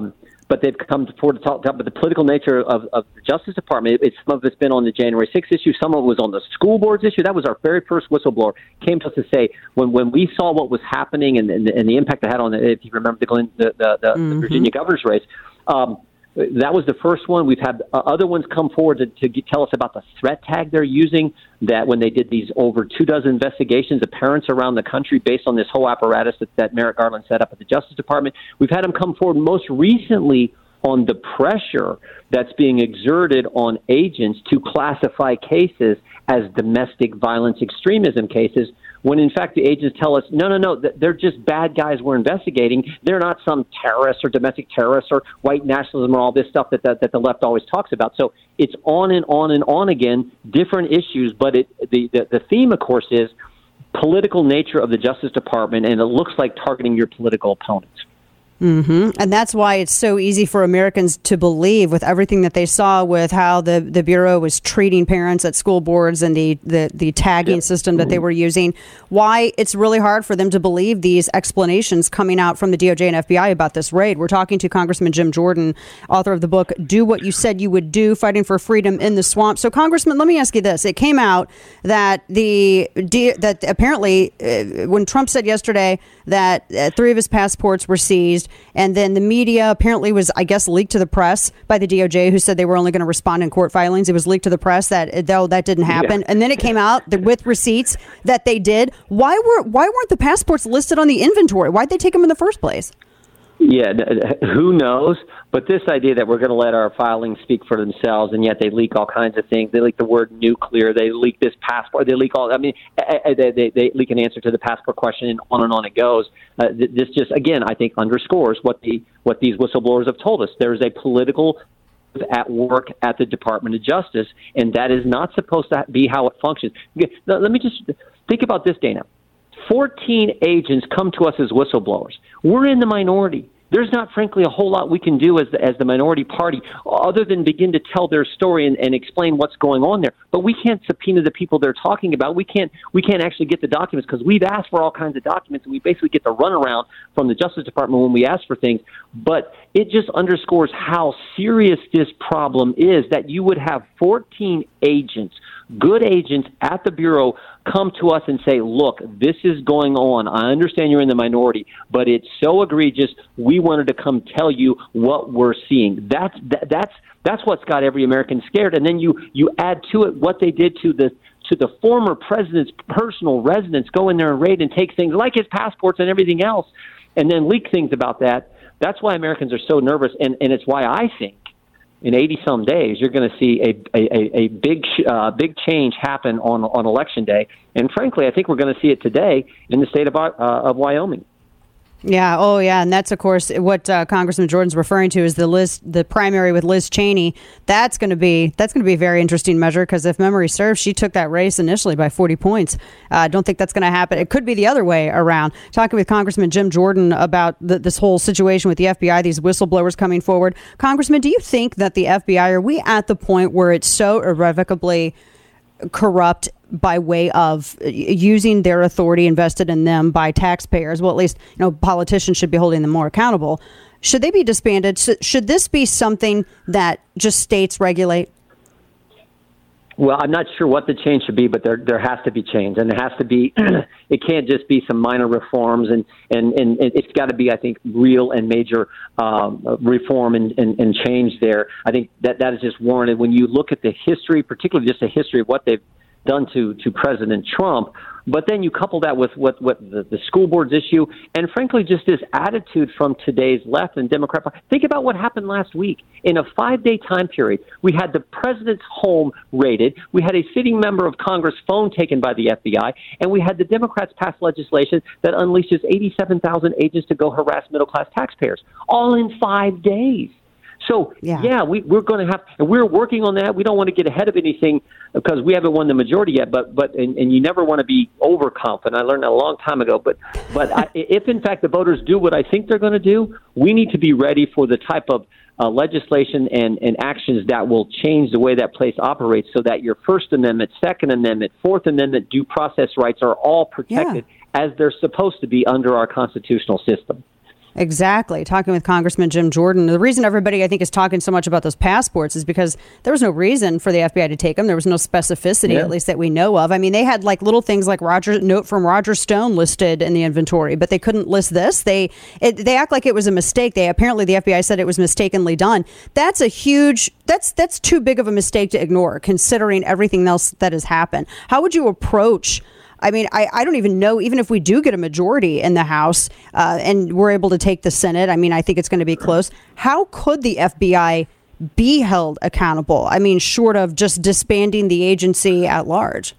but they've come forward to talk about the political nature of, of the Justice Department. It's, some of it's been on the January sixth issue. Some of it was on the school boards issue. That was our very first whistleblower. Came to us to say, when, when we saw what was happening and, and, and the impact it had on, the, if you remember the, Glenn, the, the, the, mm-hmm. the Virginia governor's race, um, that was the first one. We've had uh, other ones come forward to, to get, tell us about the threat tag they're using, that when they did these over two dozen investigations of parents around the country based on this whole apparatus that, that Merrick Garland set up at the Justice Department. We've had them come forward most recently on the pressure that's being exerted on agents to classify cases as domestic violence extremism cases, when in fact the agents tell us, no, no, no, they're just bad guys we're investigating. They're not some terrorists or domestic terrorists or white nationalism or all this stuff that, that, that the left always talks about. So it's on and on and on again, different issues, but it, the, the, the theme, of course, is political nature of the Justice Department, and it looks like targeting your political opponents. Mm-hmm. And that's why it's so easy for Americans to believe, with everything that they saw with how the, the Bureau was treating parents at school boards and the, the, the tagging yeah. system that they were using, why it's really hard for them to believe these explanations coming out from the D O J and F B I about this raid. We're talking to Congressman Jim Jordan, author of the book, Do What You Said You Would Do, Fighting for Freedom in the Swamp. So, Congressman, let me ask you this. It came out that the that apparently uh, when Trump said yesterday that uh, three of his passports were seized, and then the media apparently was, I guess, leaked to the press by the D O J, who said they were only going to respond in court filings. It was leaked to the press that, though, that didn't happen. Yeah. And then it came out that with receipts that they did. Why were why weren't the passports listed on the inventory? Why'd they take them in the first place? Yeah, who knows? But this idea that we're going to let our filings speak for themselves, and yet they leak all kinds of things. They leak the word nuclear. They leak this passport. They leak all. I mean, they, they, they leak an answer to the passport question, and on and on it goes. Uh, this just, again, I think underscores what the what these whistleblowers have told us. There is a political at work at the Department of Justice, and that is not supposed to be how it functions. Let me just think about this, Dana. fourteen agents come to us as whistleblowers. We're in the minority. There's not, frankly, a whole lot we can do as the, as the minority party other than begin to tell their story and, and explain what's going on there. But we can't subpoena the people they're talking about. We can't we can't actually get the documents because we've asked for all kinds of documents, and we basically get the runaround from the Justice Department when we ask for things. But it just underscores how serious this problem is, that you would have fourteen agents, good agents at the Bureau, come to us and say, look, this is going on. I understand you're in the minority, but it's so egregious. We wanted to come tell you what we're seeing. That's that, that's that's what's got every American scared. And then you you add to it what they did to the to the former president's personal residence, go in there and raid and take things like his passports and everything else, and then leak things about that. That's why Americans are so nervous, and, and it's why I think in eighty-some days, you're going to see a a, a big uh, big change happen on on Election Day. And frankly, I think we're going to see it today in the state of uh, of Wyoming. Yeah. Oh, yeah. And that's, of course, what uh, Congressman Jordan's referring to is the Liz, the primary with Liz Cheney. That's going to be that's going to be a very interesting measure because if memory serves, she took that race initially by forty points. I uh, don't think that's going to happen. It could be the other way around. Talking with Congressman Jim Jordan about the, this whole situation with the F B I, these whistleblowers coming forward. Congressman, do you think that the F B I, are we at the point where it's so irrevocably corrupt by way of using their authority invested in them by taxpayers? Well, at least, you know, politicians should be holding them more accountable. Should they be disbanded? Should this be something that just states regulate? Well, I'm not sure what the change should be, but there there has to be change, and there has to be. It can't just be some minor reforms, and and, and it's got to be, I think, real and major um, reform and, and, and change there. I think that that is just warranted when you look at the history, particularly just the history of what they've done to to President Trump. But then you couple that with what, what the, the school boards issue, and frankly, just this attitude from today's left and Democrat. Think about what happened last week. In a five-day time period, we had the president's home raided, we had a sitting member of Congress' phone taken by the F B I, and we had the Democrats pass legislation that unleashes eighty-seven thousand agents to go harass middle-class taxpayers, all in five days. So, yeah, yeah we, we're going to have, and we're working on that. We don't want to get ahead of anything because we haven't won the majority yet, but, but and, and you never want to be overconfident. I learned that a long time ago. But, but I, if, in fact, the voters do what I think they're going to do, we need to be ready for the type of uh, legislation and, and actions that will change the way that place operates so that your First Amendment, Second Amendment, Fourth Amendment due process rights are all protected yeah. as they're supposed to be under our constitutional system. Exactly. Talking with Congressman Jim Jordan. The reason everybody, I think, is talking so much about those passports is because there was no reason for the F B I to take them. There was no specificity, Yeah. at least that we know of. I mean, they had like little things like Roger note from Roger Stone listed in the inventory, but they couldn't list this. They it, they act like it was a mistake. They apparently the F B I said it was mistakenly done. That's a huge. That's that's too big of a mistake to ignore, considering everything else that has happened. How would you approach? I mean, I, I don't even know, even if we do get a majority in the House uh, and we're able to take the Senate, I mean, I think it's going to be close. How could the F B I be held accountable? I mean, short of just disbanding the agency at large.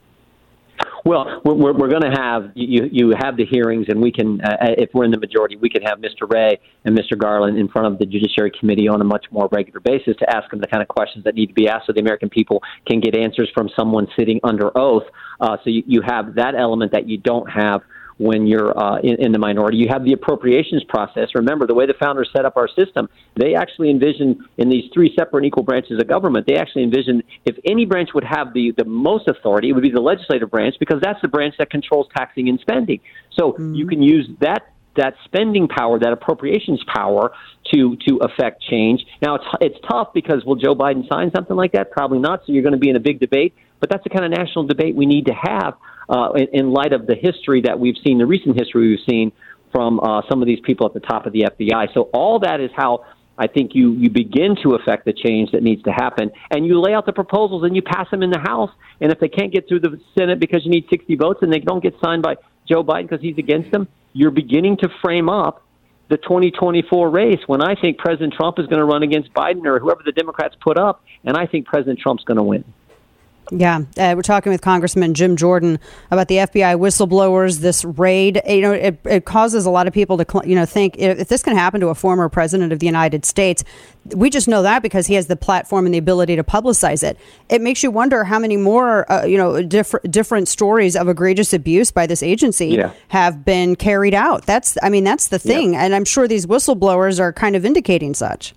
Well, we're, we're going to have you. You have the hearings, and we can, uh, if we're in the majority, we can have Mister Wray and Mister Garland in front of the Judiciary Committee on a much more regular basis to ask them the kind of questions that need to be asked, so the American people can get answers from someone sitting under oath. Uh, so you, you have that element that you don't have when you're uh, in, in the minority. You have the appropriations process. Remember, the way the founders set up our system, they actually envisioned in these three separate and equal branches of government, they actually envisioned if any branch would have the, the most authority, it would be the legislative branch, because that's the branch that controls taxing and spending. So mm-hmm. you can use that that spending power, that appropriations power to to affect change. Now, it's it's tough because will Joe Biden sign something like that? Probably not. So you're going to be in a big debate. But that's the kind of national debate we need to have uh, in, in light of the history that we've seen, the recent history we've seen from uh, some of these people at the top of the F B I. So all that is how I think you, you begin to affect the change that needs to happen. And you lay out the proposals and you pass them in the House. And if they can't get through the Senate because you need sixty votes and they don't get signed by Joe Biden because he's against them, you're beginning to frame up the twenty twenty-four race when I think President Trump is going to run against Biden or whoever the Democrats put up. And I think President Trump's going to win. Yeah, uh, we're talking with Congressman Jim Jordan about the F B I whistleblowers, this raid. You know, it, it causes a lot of people to, you know, think if, if this can happen to a former president of the United States, we just know that because he has the platform and the ability to publicize it. It makes you wonder how many more, uh, you know, different different stories of egregious abuse by this agency yeah. have been carried out. That's, I mean, that's the thing. Yeah. And I'm sure these whistleblowers are kind of indicating such.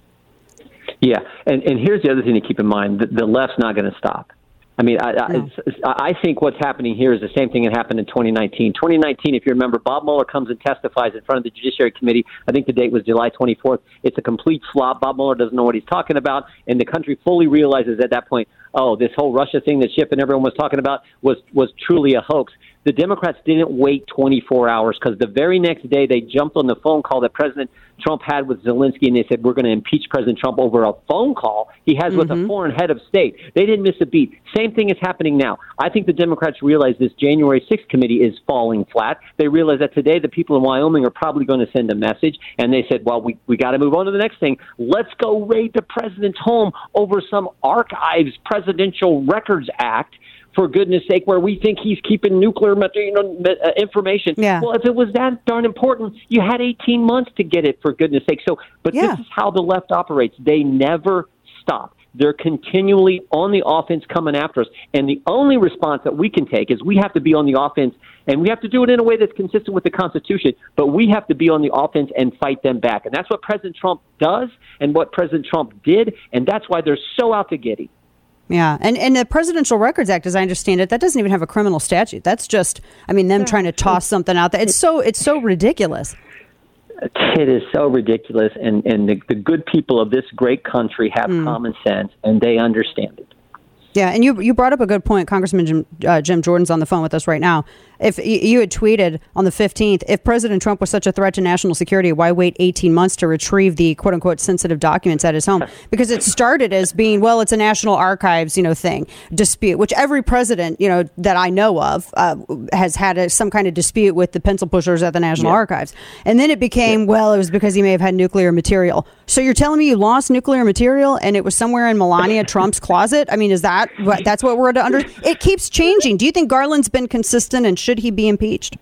Yeah. And, and here's the other thing to keep in mind. The, the left's not going to stop. I mean, I, I, No. it's, I think what's happening here is the same thing that happened in twenty nineteen. twenty nineteen, if you remember, Bob Mueller comes and testifies in front of the Judiciary Committee. I think the date was July twenty-fourth. It's a complete flop. Bob Mueller doesn't know what he's talking about, and the country fully realizes at that point, oh, this whole Russia thing that Schiff and everyone was talking about was, was truly a hoax. The Democrats didn't wait twenty-four hours because the very next day they jumped on the phone call that President Trump had with Zelensky, and they said, we're going to impeach President Trump over a phone call he has mm-hmm. with a foreign head of state. They didn't miss a beat. Same thing is happening now. I think the Democrats realize this January sixth committee is falling flat. They realize that today the people in Wyoming are probably going to send a message, and they said, well, we, we got to move on to the next thing. Let's go raid the president's home over some Archives Presidential Records Act, for goodness sake, where we think he's keeping nuclear you know, uh, information. Yeah. Well, if it was that darn important, you had eighteen months to get it, for goodness sake. So, but yeah. this is how the left operates. They never stop. They're continually on the offense coming after us. And the only response that we can take is we have to be on the offense, and we have to do it in a way that's consistent with the Constitution, but we have to be on the offense and fight them back. And that's what President Trump does and what President Trump did, and that's why they're so out to get him. Yeah. And, and the Presidential Records Act, as I understand it, that doesn't even have a criminal statute. That's just, I mean, them yeah. trying to toss something out there. It's so, it's so ridiculous. It is so ridiculous. And, and the, the good people of this great country have mm. common sense, and they understand it. Yeah, and you you brought up a good point. Congressman Jim, uh, Jim Jordan's on the phone with us right now. If you, you had tweeted on the fifteenth, if President Trump was such a threat to national security, why wait eighteen months to retrieve the quote unquote sensitive documents at his home? Because it started as being, well, it's a National Archives, you know, thing, dispute, which every president, you know, that I know of uh, has had a, some kind of dispute with the pencil pushers at the National yeah. Archives. And then it became, yeah. well, it was because he may have had nuclear material. So you're telling me you lost nuclear material and it was somewhere in Melania Trump's closet? I mean, is that that's what we're to under? It keeps changing. Do you think Garland's been consistent, and should he be impeached?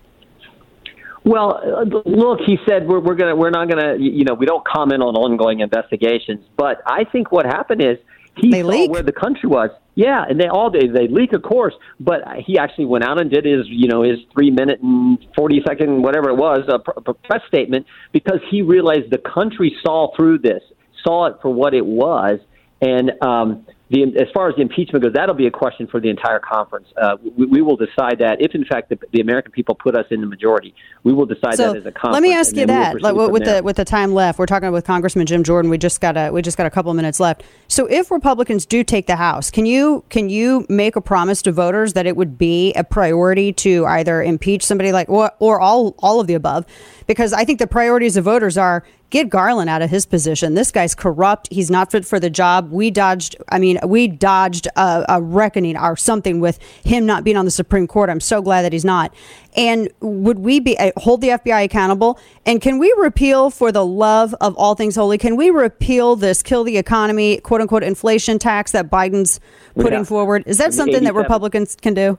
Well, look, he said we're we're gonna we're not gonna you know we don't comment on ongoing investigations. But I think what happened is he they saw leak. where the country was. Yeah, and they all they they leak, of course. But he actually went out and did his you know his three minute and forty second whatever it was a, a press statement, because he realized the country saw through this, saw it for what it was. And um, the, as far as the impeachment goes, that'll be a question for the entire conference. Uh, we, we will decide that if, in fact, the, the American people put us in the majority. We will decide so that as a conference. Let me ask you that. We'll like, with there. the with the time left, we're talking with Congressman Jim Jordan. We just got a we just got a couple of minutes left. So, if Republicans do take the House, can you can you make a promise to voters that it would be a priority to either impeach somebody like or, or all all of the above? Because I think the priorities of voters are get Garland out of his position. This guy's corrupt. He's not fit for the job. We dodged. I mean, we dodged a, a reckoning or something with him not being on the Supreme Court. I'm so glad that he's not. And would we be uh, hold the F B I accountable? And can we repeal, for the love of all things holy, can we repeal this kill the economy, quote unquote, inflation tax that Biden's putting yeah. forward? Is that And something that Republicans can do?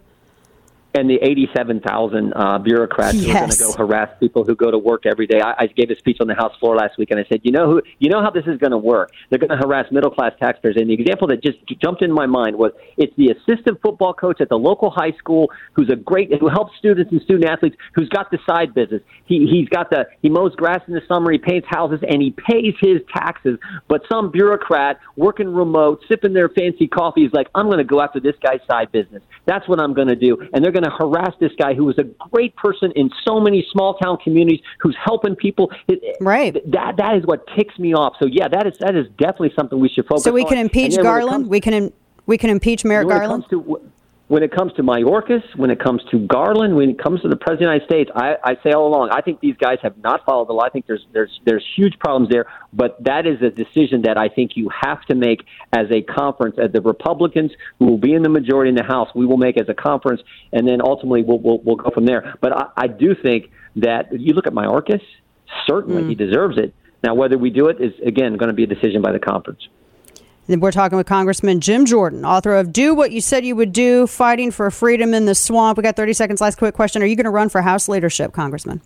And the eighty-seven thousand uh, bureaucrats yes. who are going to go harass people who go to work every day. I, I gave a speech on the House floor last week, and I said, you know who, you know how this is going to work. They're going to harass middle-class taxpayers. And the example that just jumped in my mind was it's the assistant football coach at the local high school who's a great, who helps students and student athletes, who's got the side business. He he's got the he mows grass in the summer, he paints houses, and he pays his taxes. But some bureaucrat working remote, sipping their fancy coffee is like, I'm going to go after this guy's side business. That's what I'm going to do. And they're going to harass this guy who was a great person in so many small town communities, who's helping people. Right. That that is what ticks me off. So yeah, that is that is definitely something we should focus on. So we can impeach Garland. We can we can impeach Merrick when Garland. It comes to, when it comes to Mayorkas, when it comes to Garland, when it comes to the President of the United States, I, I say all along, I think these guys have not followed the law. I think there's there's there's huge problems there. But that is a decision that I think you have to make as a conference. As the Republicans, who will be in the majority in the House, we will make as a conference, and then ultimately we'll we'll, we'll go from there. But I, I do think that you look at Mayorkas, certainly mm. he deserves it. Now, whether we do it is, again, going to be a decision by the conference. We're talking with Congressman Jim Jordan, author of Do What You Said You Would Do, Fighting for Freedom in the Swamp. We got thirty seconds. Last quick question. Are you going to run for House leadership, Congressman?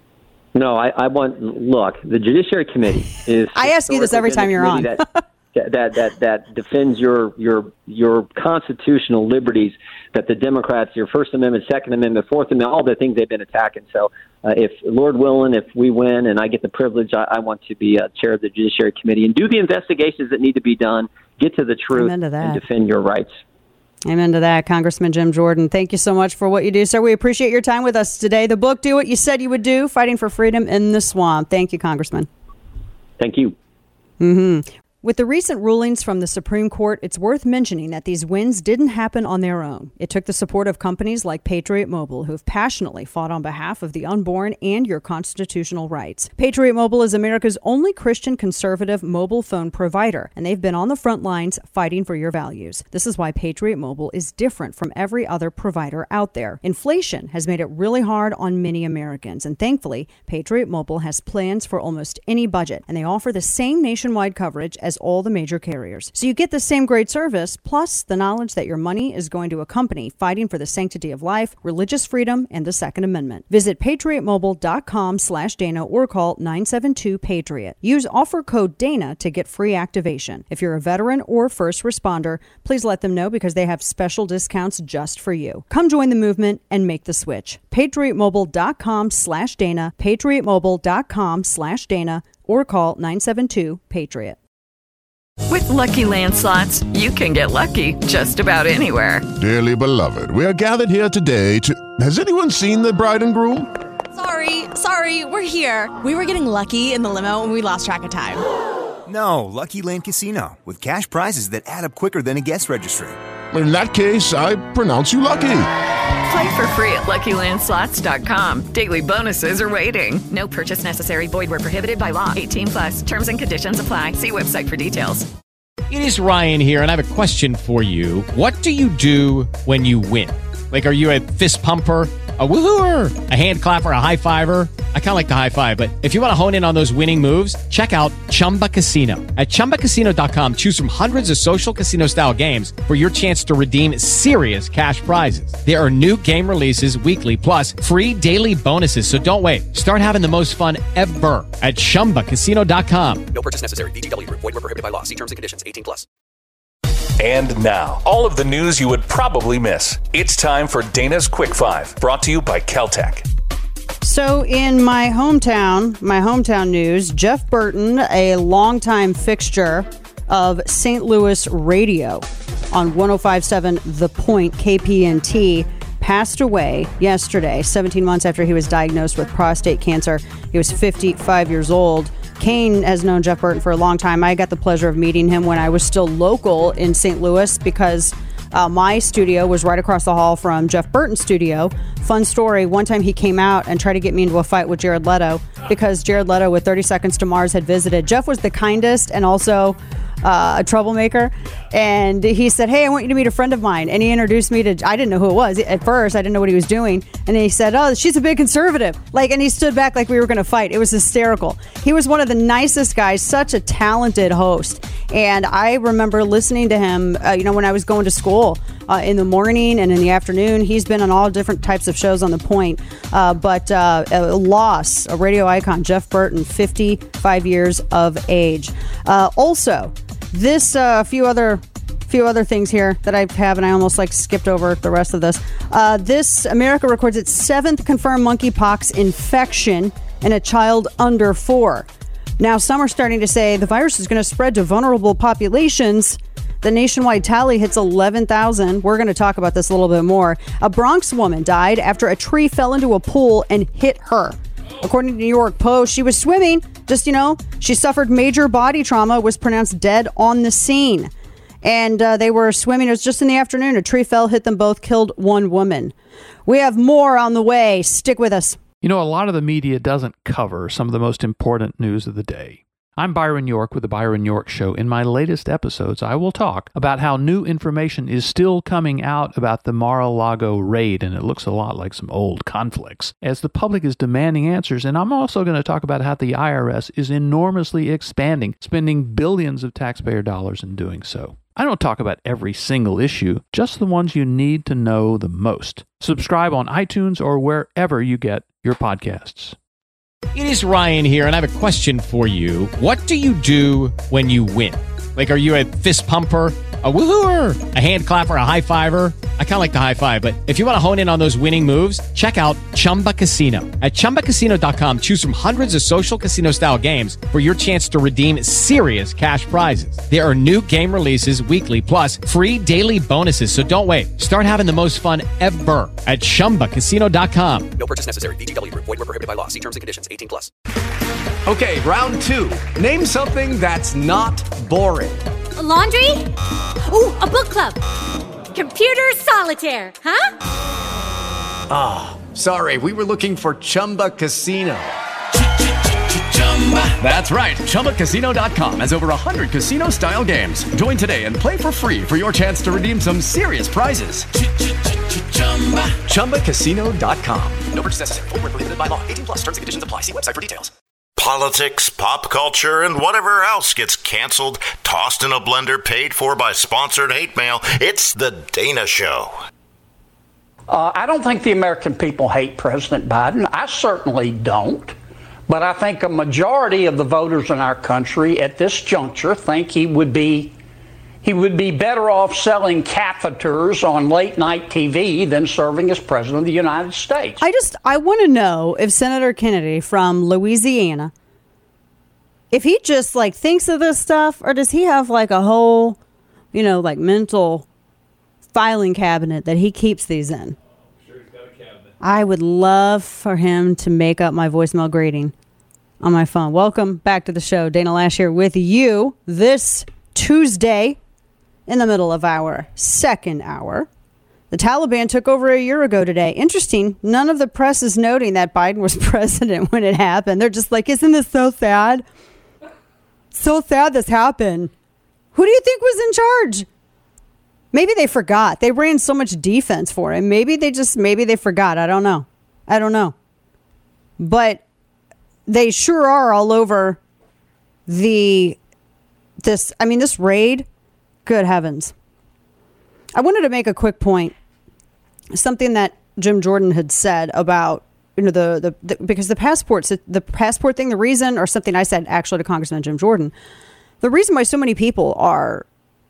No, I, I want, look, the Judiciary Committee is... I ask you this every time you're on. that, that, that, that defends your, your, your constitutional liberties, that the Democrats, your First Amendment, Second Amendment, Fourth Amendment, all the things they've been attacking. So uh, if, Lord willing, if we win and I get the privilege, I, I want to be uh, chair of the Judiciary Committee and do the investigations that need to be done, get to the truth, and defend your rights. Amen to that. Congressman Jim Jordan, thank you so much for what you do, sir. We appreciate your time with us today. The book, Do What You Said You Would Do, Fighting for Freedom in the Swamp. Thank you, Congressman. Thank you. Mm-hmm. With the recent rulings from the Supreme Court, it's worth mentioning that these wins didn't happen on their own. It took the support of companies like Patriot Mobile, who have passionately fought on behalf of the unborn and your constitutional rights. Patriot Mobile is America's only Christian conservative mobile phone provider, and they've been on the front lines fighting for your values. This is why Patriot Mobile is different from every other provider out there. Inflation has made it really hard on many Americans, and thankfully, Patriot Mobile has plans for almost any budget, and they offer the same nationwide coverage as all the major carriers. So you get the same great service, plus the knowledge that your money is going to a company fighting for the sanctity of life, religious freedom, and the Second Amendment. Visit patriotmobile.com slash Dana or call nine seven two Patriot. Use offer code Dana to get free activation. If you're a veteran or first responder, please let them know because they have special discounts just for you. Come join the movement and make the switch. patriotmobile.com slash Dana, patriotmobile.com slash Dana, or call nine seven two Patriot. With Lucky Land Slots, you can get lucky just about anywhere. Dearly beloved, we are gathered here today to... Has anyone seen the bride and groom? Sorry, sorry, we're here. We were getting lucky in the limo and we lost track of time. No, Lucky Land Casino, with cash prizes that add up quicker than a guest registry. In that case, I pronounce you lucky. Play for free at lucky land slots dot com. Daily bonuses are waiting. No purchase necessary. Void where prohibited by law. eighteen plus. Terms and conditions apply. See website for details. It is Ryan here, and I have a question for you. What do you do when you win? Like, are you a fist pumper, a woohooer, a hand clapper, a high fiver? I kind of like the high five, but if you want to hone in on those winning moves, check out Chumba Casino. At chumba casino dot com, choose from hundreds of social casino-style games for your chance to redeem serious cash prizes. There are new game releases weekly, plus free daily bonuses, so don't wait. Start having the most fun ever at chumba casino dot com. No purchase necessary. V G W. Void where prohibited by law. See terms and conditions. eighteen plus. And now, all of the news you would probably miss. It's time for Dana's Quick Five, brought to you by Caltech. So in my hometown, my hometown news, Jeff Burton, a longtime fixture of Saint Louis radio on one oh five point seven The Point, K P N T, passed away yesterday, seventeen months after he was diagnosed with prostate cancer. He was fifty-five years old. Kane has known Jeff Burton for a long time. I got the pleasure of meeting him when I was still local in Saint Louis because uh, my studio was right across the hall from Jeff Burton's studio. Fun story, one time he came out and tried to get me into a fight with Jared Leto because Jared Leto with thirty seconds to Mars had visited. Jeff was the kindest and also uh, a troublemaker. And he said, hey, I want you to meet a friend of mine. And he introduced me to, I didn't know who it was. At first, I didn't know what he was doing. And he said, oh, she's a big conservative. Like, and he stood back like we were going to fight. It was hysterical. He was one of the nicest guys, such a talented host. And I remember listening to him, uh, you know, when I was going to school uh, in the morning and in the afternoon. He's been on all different types of shows on The Point. Uh, but uh, a loss, a radio icon, Jeff Burton, fifty-five years of age. Uh, also, this, a uh, few other few other things here that I have, and I almost like skipped over the rest of this. Uh, this, America records its seventh confirmed monkeypox infection in a child under four. Now, some are starting to say the virus is going to spread to vulnerable populations. The nationwide tally hits eleven thousand. We're going to talk about this a little bit more. A Bronx woman died after a tree fell into a pool and hit her. According to the New York Post, she was swimming. Just, you know, she suffered major body trauma, was pronounced dead on the scene. And uh, they were swimming. It was just in the afternoon. A tree fell, hit them both, killed one woman. We have more on the way. Stick with us. You know, a lot of the media doesn't cover some of the most important news of the day. I'm Byron York with The Byron York Show. In my latest episodes, I will talk about how new information is still coming out about the Mar-a-Lago raid, and it looks a lot like some old conflicts, as the public is demanding answers. And I'm also going to talk about how the I R S is enormously expanding, spending billions of taxpayer dollars in doing so. I don't talk about every single issue, just the ones you need to know the most. Subscribe on iTunes or wherever you get your podcasts. It is Ryan here, and I have a question for you. What do you do when you win? Like, are you a fist pumper, a woohooer, a hand clapper, a high fiver? I kind of like the high five, but if you want to hone in on those winning moves, check out Chumba Casino. At Chumba Casino dot com, choose from hundreds of social casino-style games for your chance to redeem serious cash prizes. There are new game releases weekly, plus free daily bonuses, so don't wait. Start having the most fun ever at Chumba Casino dot com. No purchase necessary. V G W. Void where prohibited by law. See terms and conditions. eighteen plus. Okay, round two. Name something that's not boring. A laundry? Ooh, a book club. Computer solitaire, huh? Ah, oh, sorry. We were looking for Chumba Casino. That's right. Chumba Casino dot com has over one hundred casino-style games. Join today and play for free for your chance to redeem some serious prizes. Chumba Casino dot com. No purchase necessary. Void where prohibited by law. eighteen plus. Terms and conditions apply. See website for details. Politics, pop culture, and whatever else gets canceled, tossed in a blender, paid for by sponsored hate mail. It's The Dana Show. Uh, I don't think the American people hate President Biden. I certainly don't. But I think a majority of the voters in our country at this juncture think he would be he would be better off selling catheters on late night T V than serving as president of the United States. I just, I want to know if Senator Kennedy from Louisiana, if he just like thinks of this stuff, or does he have like a whole, you know, like mental filing cabinet that he keeps these in? Sure, he's got a cabinet. I would love for him to make up my voicemail grading on my phone. Welcome back to the show. Dana Lash here with you this Tuesday in the middle of our second hour. The Taliban took over a year ago today. Interesting. None of the press is noting that Biden was president when it happened. They're just like, isn't this so sad? So sad this happened. Who do you think was in charge? Maybe they forgot. They ran so much defense for him. Maybe they just, maybe they forgot. I don't know. I don't know. But they sure are all over the, this, I mean, this raid. Good heavens. I wanted to make a quick point. Something that Jim Jordan had said about, you know, the, the, the because the passports, the passport thing, the reason, or something I said actually to Congressman Jim Jordan, the reason why so many people are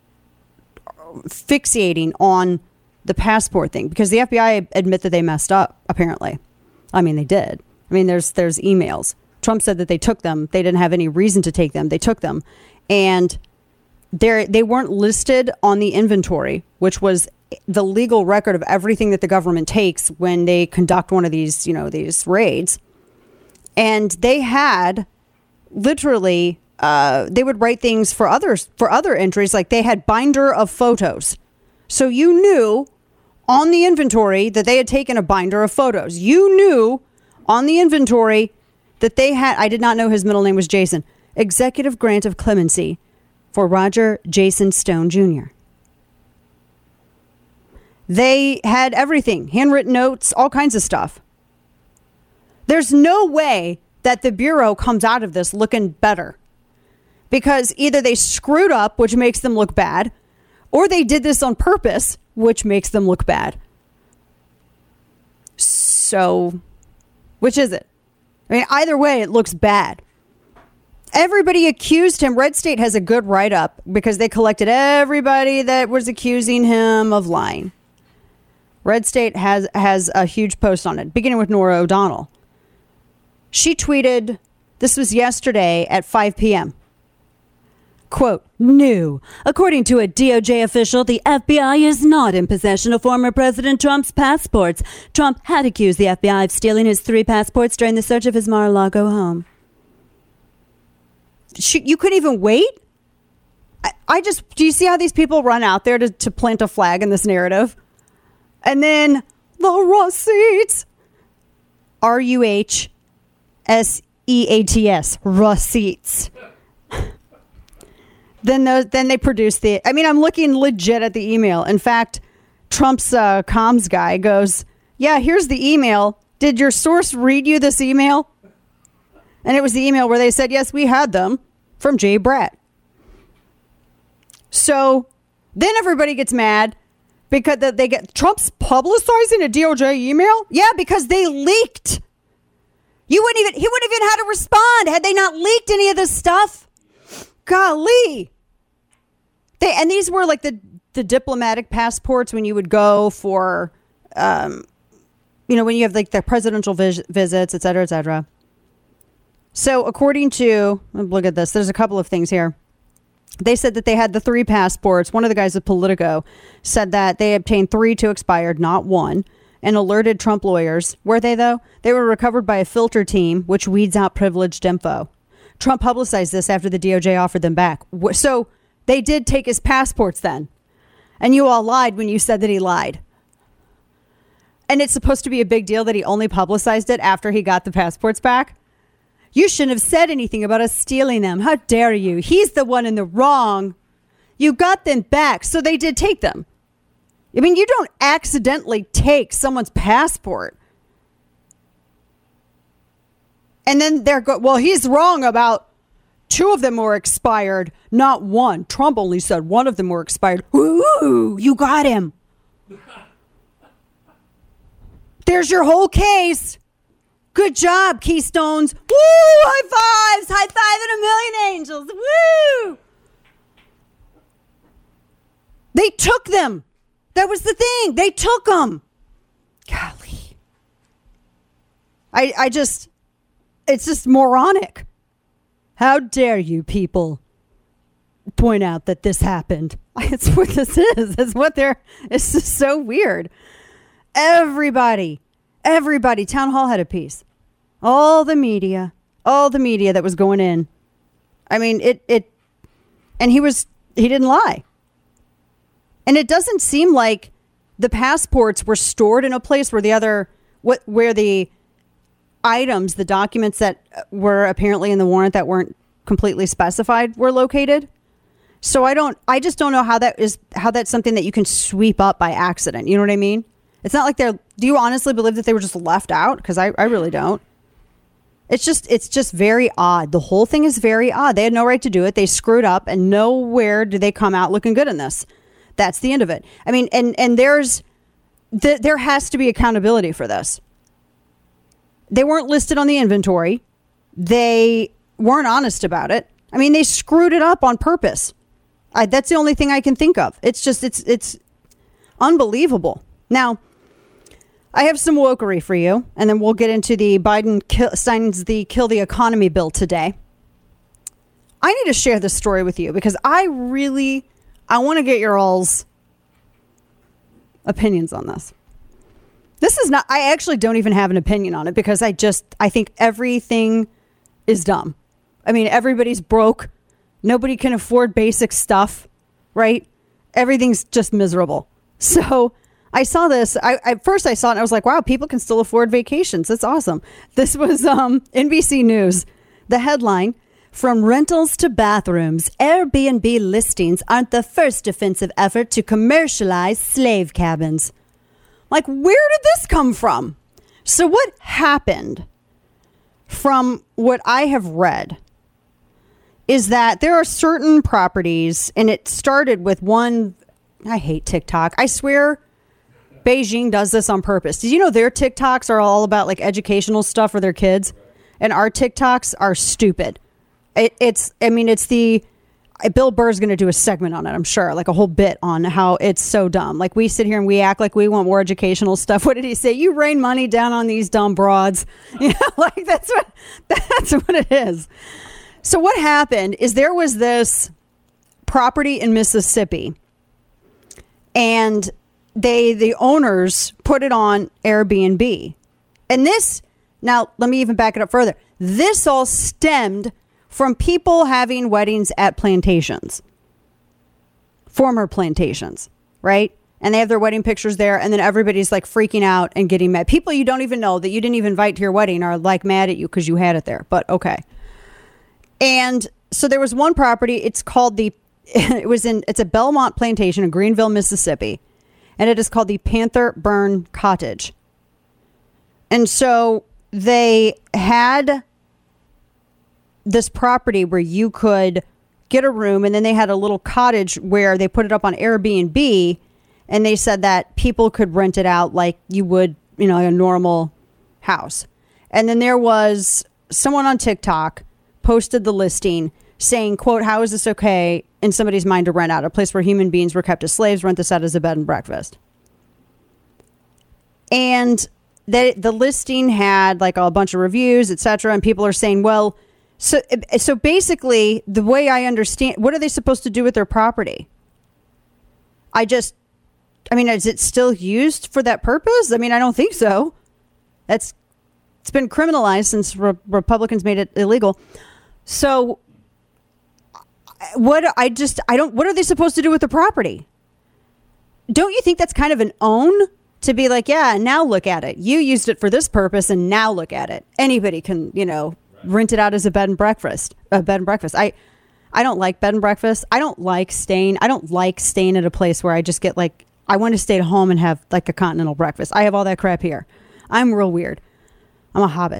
fixating on the passport thing, because the F B I admit that they messed up, apparently. I mean, they did. I mean, there's there's emails. Trump said that they took them. They didn't have any reason to take them. They took them. And they they weren't listed on the inventory, which was the legal record of everything that the government takes when they conduct one of these, you know, these raids. And they had literally, uh, they would write things for others, for other entries, like they had binder of photos. So you knew on the inventory that they had taken a binder of photos. You knew on the inventory that they had, I did not know his middle name was Jason, executive grant of clemency for Roger Jason Stone Junior They had everything, handwritten notes, all kinds of stuff. There's no way that the Bureau comes out of this looking better, because either they screwed up, which makes them look bad, or they did this on purpose, which makes them look bad. So, which is it? I mean, either way, it looks bad. Everybody accused him. Red State has a good write-up because they collected everybody that was accusing him of lying. Red State has has a huge post on it, beginning with Nora O'Donnell. She tweeted, this was yesterday at five p.m. Quote, new. According to a D O J official, the F B I is not in possession of former President Trump's passports. Trump had accused the F B I of stealing his three passports during the search of his Mar-a-Lago home. She, you couldn't even wait? I, I just, do you see how these people run out there to, to plant a flag in this narrative? And then the receipts. R U H S E A T S. Receipts. Then those, then they produce the, I mean, I'm looking legit at the email. In fact, Trump's uh, comms guy goes, yeah, here's the email. Did your source read you this email? And it was the email where they said, yes, we had them from Jay Bratt. So then everybody gets mad because they get Trump's publicizing a D O J email. Yeah, because they leaked. You wouldn't even, he wouldn't even had to respond had they not leaked any of this stuff. Golly. They, and these were like the, the diplomatic passports when you would go for, um, you know, when you have like the presidential vis- visits, et cetera, et cetera. So according to, look at this, there's a couple of things here. They said that they had the three passports. One of the guys at Politico said that they obtained three to expired, not one, and alerted Trump lawyers. Were they, though? They were recovered by a filter team, which weeds out privileged info. Trump publicized this after the D O J offered them back. So they did take his passports then. And you all lied when you said that he lied. And it's supposed to be a big deal that he only publicized it after he got the passports back. You shouldn't have said anything about us stealing them. How dare you? He's the one in the wrong. You got them back, so they did take them. I mean, you don't accidentally take someone's passport. And then they're go, well, he's wrong about two of them were expired, not one. Trump only said one of them were expired. Ooh, you got him. There's your whole case. Good job, Keystones. Woo! High fives. High five and a million angels. Woo! They took them. That was the thing. They took them. Golly. I, I just, it's just moronic. How dare you people point out that this happened? It's what this is. It's what they're, it's just so weird. Everybody, everybody, Town Hall had a piece. All the media, all the media that was going in. I mean, it, it, and he was, he didn't lie. And it doesn't seem like the passports were stored in a place where the other, what, where the items, the documents that were apparently in the warrant that weren't completely specified were located. So I don't, I just don't know how that is, how that's something that you can sweep up by accident. You know what I mean? It's not like they're, do you honestly believe that they were just left out? Because I, I really don't. It's just, it's just very odd. The whole thing is very odd. They had no right to do it. They screwed up, and nowhere do they come out looking good in this. That's the end of it. I mean, and, and there's, th- there has to be accountability for this. They weren't listed on the inventory. They weren't honest about it. I mean, they screwed it up on purpose. I, that's the only thing I can think of. It's just, it's, it's unbelievable. Now, I have some wokery for you, and then we'll get into the Biden kill, signs the Kill the Economy bill today. I need to share this story with you because I really, I want to get your all's opinions on this. This is not, I actually don't even have an opinion on it because I just, I think everything is dumb. I mean, everybody's broke. Nobody can afford basic stuff, right? Everything's just miserable. So I saw this. I, at first I saw it and I was like, wow, people can still afford vacations. That's awesome. This was um, N B C News. The headline, from rentals to bathrooms, Airbnb listings aren't the first defensive effort to commercialize slave cabins. Like, where did this come from? So what happened, from what I have read, is that there are certain properties, and it started with one, I hate TikTok. I swear Beijing does this on purpose. Did you know their TikToks are all about like educational stuff for their kids? And our TikToks are stupid. It, it's, I mean, it's the, Bill Burr's going to do a segment on it, I'm sure, like a whole bit on how it's so dumb. Like we sit here and we act like we want more educational stuff. What did he say? You rain money down on these dumb broads. You know, like that's what, that's what it is. So what happened is there was this property in Mississippi and they, the owners put it on Airbnb. And this, now let me even back it up further. This all stemmed from people having weddings at plantations, former plantations, right? And they have their wedding pictures there. And then everybody's like freaking out and getting mad. People you don't even know that you didn't even invite to your wedding are like mad at you because you had it there. But okay. And so there was one property. It's called the, it was in, it's a Belmont plantation in Greenville, Mississippi. And it is called the Panther Burn Cottage. And so they had this property where you could get a room, and then they had a little cottage where they put it up on Airbnb, and they said that people could rent it out like you would, you know, a normal house. And then there was someone on TikTok posted the listing saying, quote, how is this okay in somebody's mind to rent out a place where human beings were kept as slaves, rent this out as a bed and breakfast? And the, the listing had like a bunch of reviews, et cetera. And people are saying, well, So, so basically, the way I understand, what are they supposed to do with their property? I just, I mean, is it still used for that purpose? I mean, I don't think so. That's, it's been criminalized since re- Republicans made it illegal. So, what I just, I don't, what are they supposed to do with the property? Don't you think that's kind of an own to be like, yeah, now look at it. You used it for this purpose, and now look at it. Anybody can, you know, rent it out as a bed and breakfast, a bed and breakfast. I, I don't like bed and breakfast. I don't like staying. I don't like staying at a place where I just get like, I want to stay at home and have like a continental breakfast. I have all that crap here. I'm real weird. I'm a hobbit.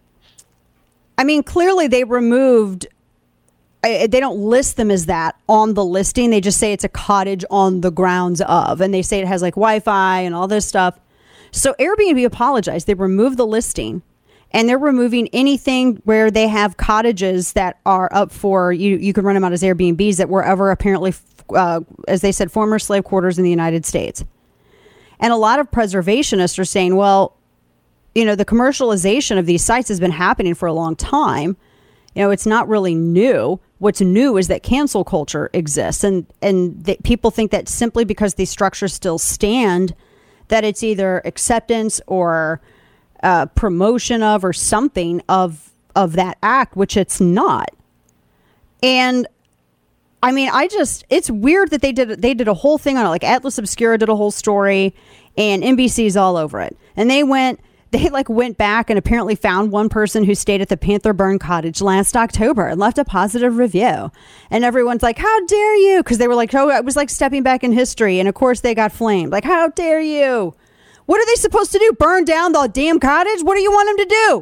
I mean, clearly they removed, I, they don't list them as that on the listing. They just say it's a cottage on the grounds of, and they say it has like Wi-Fi and all this stuff. So Airbnb apologized. They removed the listing. And they're removing anything where they have cottages that are up for, you you can rent them out as Airbnbs that were ever apparently, uh, as they said, former slave quarters in the United States. And a lot of preservationists are saying, well, you know, the commercialization of these sites has been happening for a long time. You know, it's not really new. What's new is that cancel culture exists. And, and that people think that simply because these structures still stand, that it's either acceptance or Uh, promotion of or something of of that act, which it's not. And I mean, I just, it's weird that they did they did a whole thing on it. Like Atlas Obscura did a whole story, and N B C's all over it. And they went, they like went back and apparently found one person who stayed at the Panther Burn Cottage last October and left a positive review. And everyone's like, how dare you? Because they were like, oh, it was like stepping back in history. And of course they got flamed. Like, how dare you? What are they supposed to do? Burn down the damn cottage? What do you want them to do?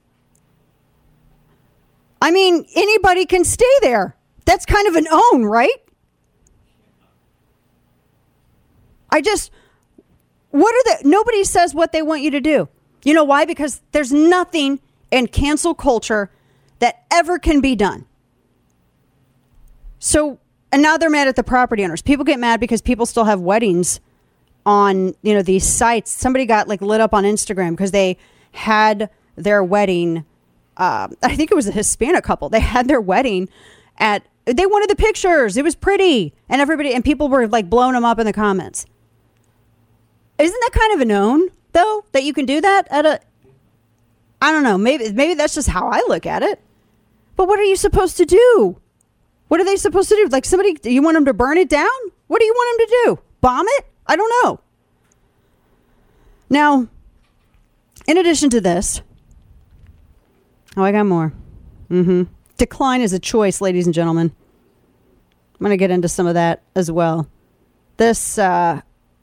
I mean, anybody can stay there. That's kind of an own, right? I just, what are the, nobody says what they want you to do. You know why? Because there's nothing in cancel culture that ever can be done. So, and now they're mad at the property owners. People get mad because people still have weddings on, you know, these sites. Somebody got like lit up on Instagram because they had their wedding. Uh, I think it was a Hispanic couple. They had their wedding at, they wanted the pictures. It was pretty. And everybody, and people were like blowing them up in the comments. Isn't that kind of a known, though, that you can do that at a, I don't know, maybe maybe that's just how I look at it. But what are you supposed to do? What are they supposed to do? Like somebody, you want them to burn it down? What do you want them to do? Bomb it? I don't know. Now, in addition to this, oh, I got more. Mm-hmm. Decline is a choice, ladies and gentlemen. I'm going to get into some of that as well. This, uh,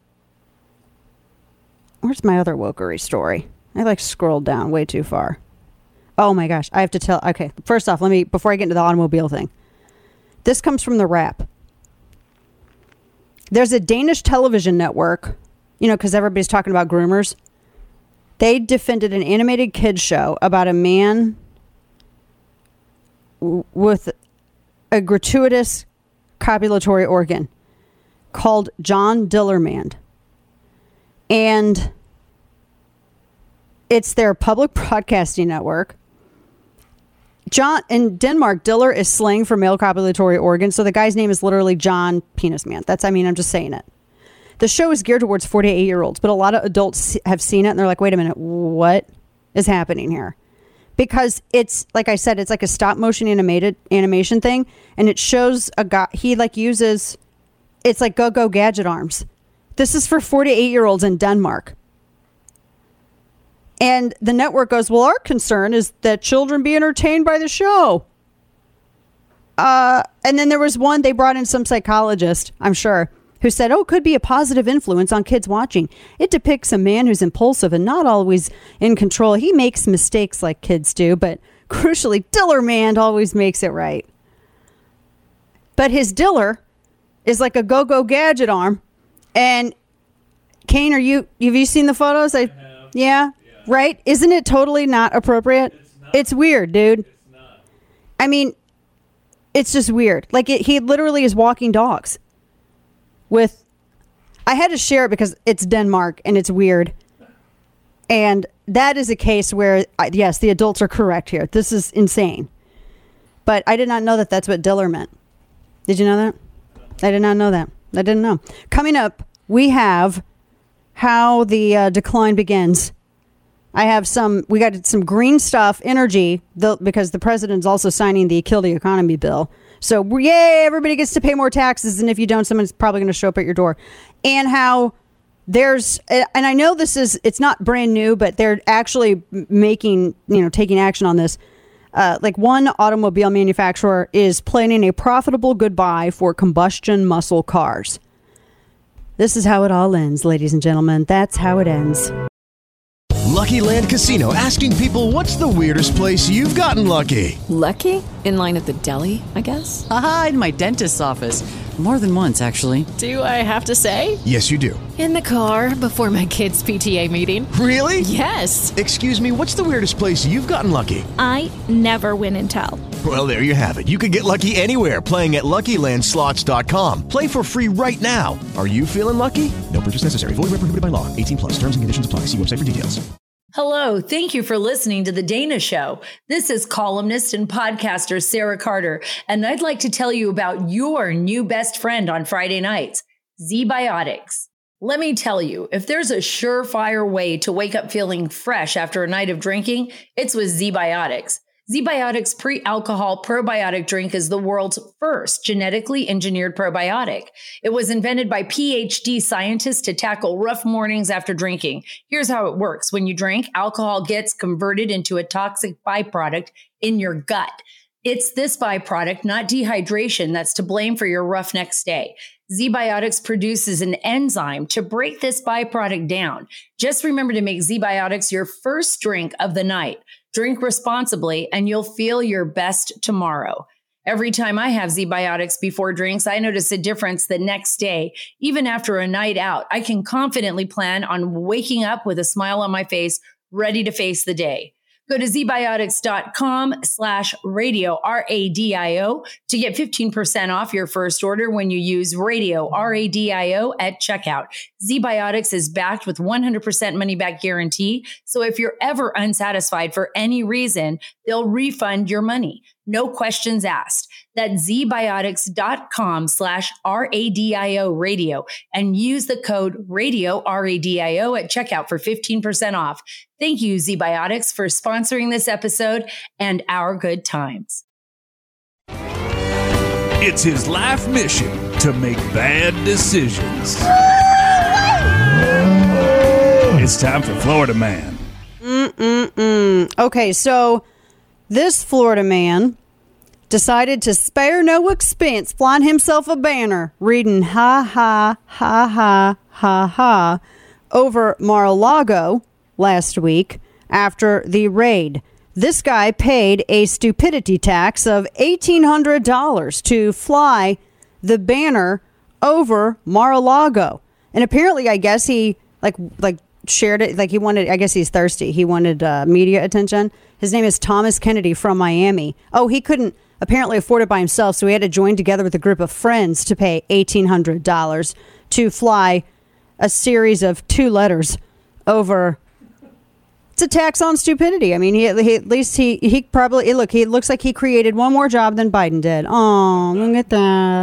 where's my other wokery story? I like scrolled down way too far. Oh my gosh, I have to tell. Okay, first off, let me, before I get into the automobile thing. This comes from The Wrap. There's a Danish television network, you know, because everybody's talking about groomers. They defended an animated kids show about a man w- with a gratuitous copulatory organ called John Dillermand. And it's their public broadcasting network. John in Denmark, Diller is slang for male copulatory organs. So the guy's name is literally John Penis Man. That's, I mean, I'm just saying it. The show is geared towards forty-eight year olds, but a lot of adults have seen it and they're like, wait a minute, what is happening here? Because it's, like I said, it's like a stop motion animated animation thing. And it shows a guy, he like uses, it's like go-go gadget arms. This is for forty-eight year olds in Denmark. And the network goes, well, our concern is that children be entertained by the show. Uh, and then there was one, they brought in some psychologist, I'm sure, who said, oh, could be a positive influence on kids watching. It depicts a man who's impulsive and not always in control. He makes mistakes like kids do, but crucially, Dillermand always makes it right. But his Diller is like a go-go gadget arm. And Kane, are you, have you seen the photos? I, I yeah. Right? Isn't it totally not appropriate? It's, not. It's weird, dude. It's not. I mean, it's just weird. Like, it, he literally is walking dogs with... I had to share it because it's Denmark and it's weird. And that is a case where, yes, the adults are correct here. This is insane. But I did not know that that's what Diller meant. Did you know that? I did not know that. I didn't know. Coming up, we have how the uh, decline begins. I have some, we got some green stuff, energy, the, because the president's also signing the Kill the Economy bill. So, yay, everybody gets to pay more taxes. And if you don't, someone's probably going to show up at your door. And how there's, and I know this is, it's not brand new, but they're actually making, you know, taking action on this. Uh, like one automobile manufacturer is planning a profitable goodbye for combustion muscle cars. This is how it all ends, ladies and gentlemen. That's how it ends. Lucky Land Casino, asking people, what's the weirdest place you've gotten lucky? Lucky? In line at the deli, I guess? Aha, in my dentist's office. More than once, actually. Do I have to say? Yes, you do. In the car before my kids' P T A meeting. Really? Yes. Excuse me, what's the weirdest place you've gotten lucky? I never win and tell. Well, there you have it. You can get lucky anywhere, playing at Lucky Land Slots dot com. Play for free right now. Are you feeling lucky? No purchase necessary. Void where prohibited by law. eighteen plus. Terms and conditions apply. See website for details. Hello, thank you for listening to The Dana Show. This is columnist and podcaster Sarah Carter, and I'd like to tell you about your new best friend on Friday nights, ZBiotics. Let me tell you, if there's a surefire way to wake up feeling fresh after a night of drinking, it's with ZBiotics. ZBiotics pre-alcohol probiotic drink is the world's first genetically engineered probiotic. It was invented by P H D scientists to tackle rough mornings after drinking. Here's how it works. When you drink, alcohol gets converted into a toxic byproduct in your gut. It's this byproduct, not dehydration, that's to blame for your rough next day. ZBiotics produces an enzyme to break this byproduct down. Just remember to make ZBiotics your first drink of the night. Drink responsibly, and you'll feel your best tomorrow. Every time I have ZBiotics before drinks, I notice a difference the next day. Even after a night out, I can confidently plan on waking up with a smile on my face, ready to face the day. Go to zbiotics.com slash radio, R A D I O, to get fifteen percent off your first order when you use radio, R A D I O, at checkout. ZBiotics is backed with one hundred percent money-back guarantee, so if you're ever unsatisfied for any reason, They'll refund your money. No questions asked. That's zbiotics.com slash R-A-D-I-O radio and use the code radio, R A D I O, at checkout for fifteen percent off. Thank you, ZBiotics, for sponsoring this episode and our good times. It's his life mission to make bad decisions. It's time for Florida Man. Mm-mm-mm. Okay, so this Florida man decided to spare no expense flying himself a banner reading ha ha ha ha ha ha over Mar-a-Lago last week after the raid. This guy paid a stupidity tax of eighteen hundred dollars to fly the banner over Mar-a-Lago. And apparently, I guess he like like shared it, like he wanted, I guess he's thirsty. He wanted uh, media attention. His name is Thomas Kennedy from Miami. Oh, he couldn't apparently afford it by himself, so he had to join together with a group of friends to pay eighteen hundred dollars to fly a series of two letters over. It's a tax on stupidity. I mean, he, he at least he he probably look. He looks like he created one more job than Biden did. Oh, look at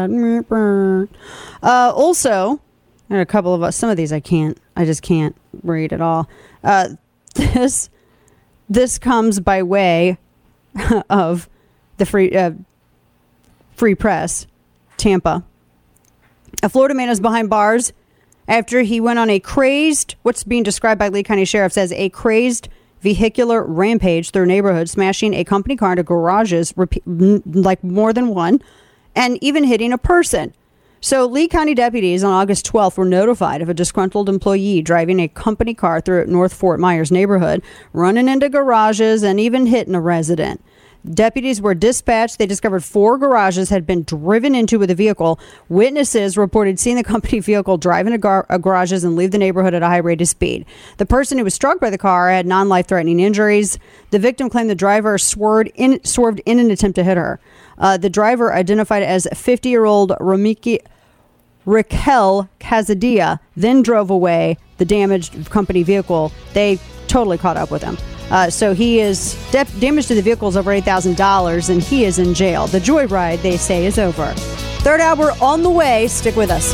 that. Uh, also, there are a couple of us. Some of these I can't. I just can't read at all. Uh, this this comes by way of the free uh, free press. Tampa. A Florida man is behind bars after he went on a crazed, what's being described by Lee County Sheriff as a crazed vehicular rampage through neighborhoods, smashing a company car into garages, repeat, like more than one, and even hitting a person. So Lee County deputies on August twelfth were notified of a disgruntled employee driving a company car through North Fort Myers neighborhood, running into garages and even hitting a resident. Deputies were dispatched. They discovered four garages had been driven into with a vehicle. Witnesses reported seeing the company vehicle drive into gar- uh, garages and leave the neighborhood at a high rate of speed. The person who was struck by the car had non-life-threatening injuries. The victim claimed the driver swerved in, swerved in an attempt to hit her. Uh, the driver, identified as fifty-year-old Ramiki Raquel Casadilla, then drove away the damaged company vehicle. They totally caught up with him. Uh, so he is def- damage to the vehicle is over eight thousand dollars, and he is in jail. The joyride, they say, is over. Third hour on the way. Stick with us.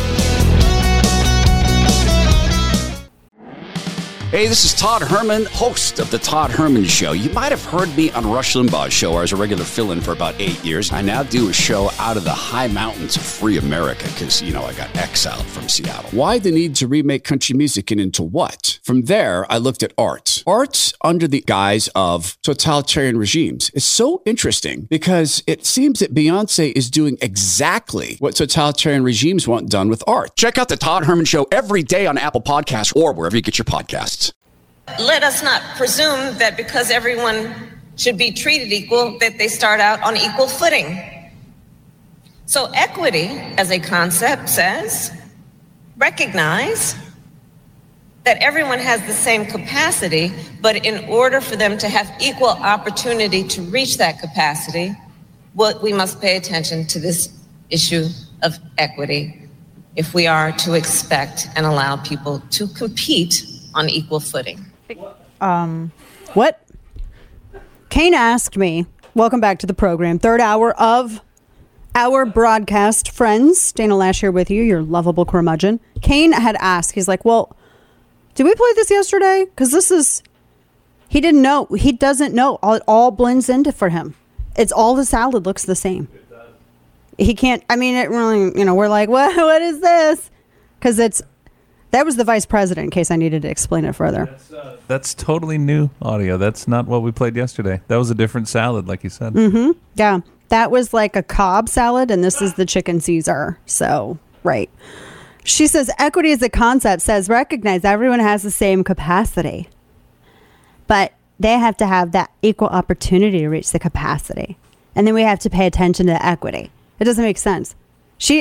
Hey, this is Todd Herman, host of The Todd Herman Show. You might have heard me on Rush Limbaugh's show, where I was a regular fill-in for about eight years. I now do a show out of the high mountains of free America because, you know, I got exiled from Seattle. Why the need to remake country music and into what? From there, I looked at art. Art under the guise of totalitarian regimes is so interesting because it seems that Beyonce is doing exactly what totalitarian regimes want done with art. Check out The Todd Herman Show every day on Apple Podcasts or wherever you get your podcasts. Let us not presume that because everyone should be treated equal, that they start out on equal footing. So equity as a concept says, recognize that everyone has the same capacity, but in order for them to have equal opportunity to reach that capacity, what we must pay attention to this issue of equity if we are to expect and allow people to compete on equal footing. Um, what? Kane asked me, welcome back to the program, third hour of our broadcast. Friends, Dana Lash here with you, your lovable curmudgeon. Kane had asked, he's like, well, did we play this yesterday? Because this is, he didn't know, he doesn't know, it all blends into for him. It's all the salad looks the same. It does. He can't, I mean, it really, you know, we're like, what, what is this? Because it's, that was the vice president, in case I needed to explain it further. That's, uh, that's totally new audio. That's not what we played yesterday. That was a different salad, like you said. Mm-hmm. Yeah. That was like a Cobb salad, and this is the chicken Caesar. So, right. She says, equity as a concept says recognize everyone has the same capacity. But they have to have that equal opportunity to reach the capacity. And then we have to pay attention to equity. It doesn't make sense. She...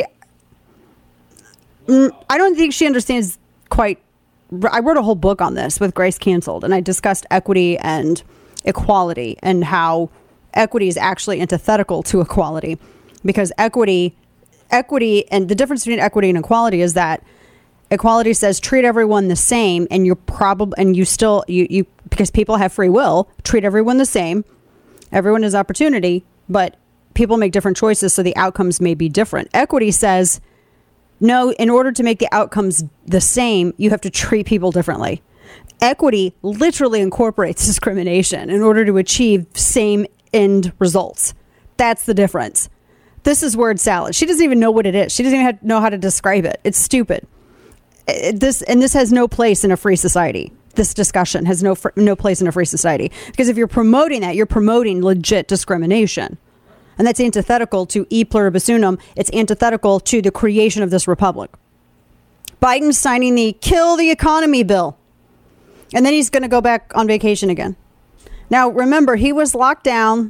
I don't think she understands quite. I wrote a whole book on this with Grace Canceled, and I discussed equity and equality and how equity is actually antithetical to equality, because equity, equity, and the difference between equity and equality is that equality says treat everyone the same, and you're probably and you still you you because people have free will, treat everyone the same. Everyone has opportunity, but people make different choices, so the outcomes may be different. Equity says, no, in order to make the outcomes the same, you have to treat people differently. Equity literally incorporates discrimination in order to achieve same end results. That's the difference. This is word salad. She doesn't even know what it is. She doesn't even have, know how to describe it. It's stupid. It, this and this has no place in a free society. This discussion has no fr- no place in a free society, because if you're promoting that, you're promoting legit discrimination, and that's antithetical to e pluribus unum. It's antithetical to the creation of this republic. Biden's signing the kill the economy bill, and then he's going to go back on vacation again. Now, remember, he was locked down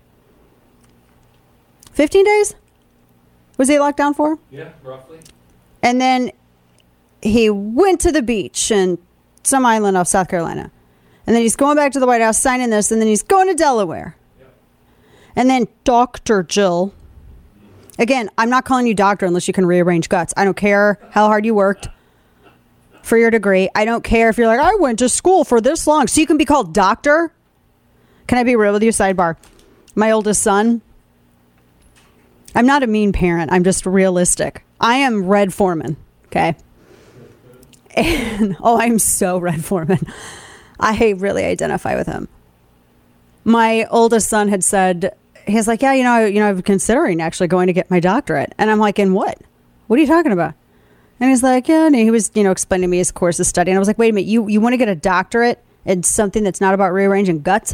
fifteen days? Was he locked down for? Yeah, roughly. And then he went to the beach in some island off South Carolina. And then he's going back to the White House signing this, and then he's going to Delaware. Yep. And then Doctor Jill. Again, I'm not calling you doctor unless you can rearrange guts. I don't care how hard you worked for your degree. I don't care if you're like, I went to school for this long, so you can be called doctor. Can I be real with you? Sidebar. My oldest son, I'm not a mean parent. I'm just realistic. I am Red Foreman. Okay. And, oh, I'm so Red Foreman. I really identify with him. My oldest son had said, he's like, yeah, you know, you know, I'm considering actually going to get my doctorate. And I'm like, in what? What are you talking about? And he's like, yeah, and he was, you know, explaining to me his course of study. And I was like, wait a minute, you, you want to get a doctorate in something that's not about rearranging guts?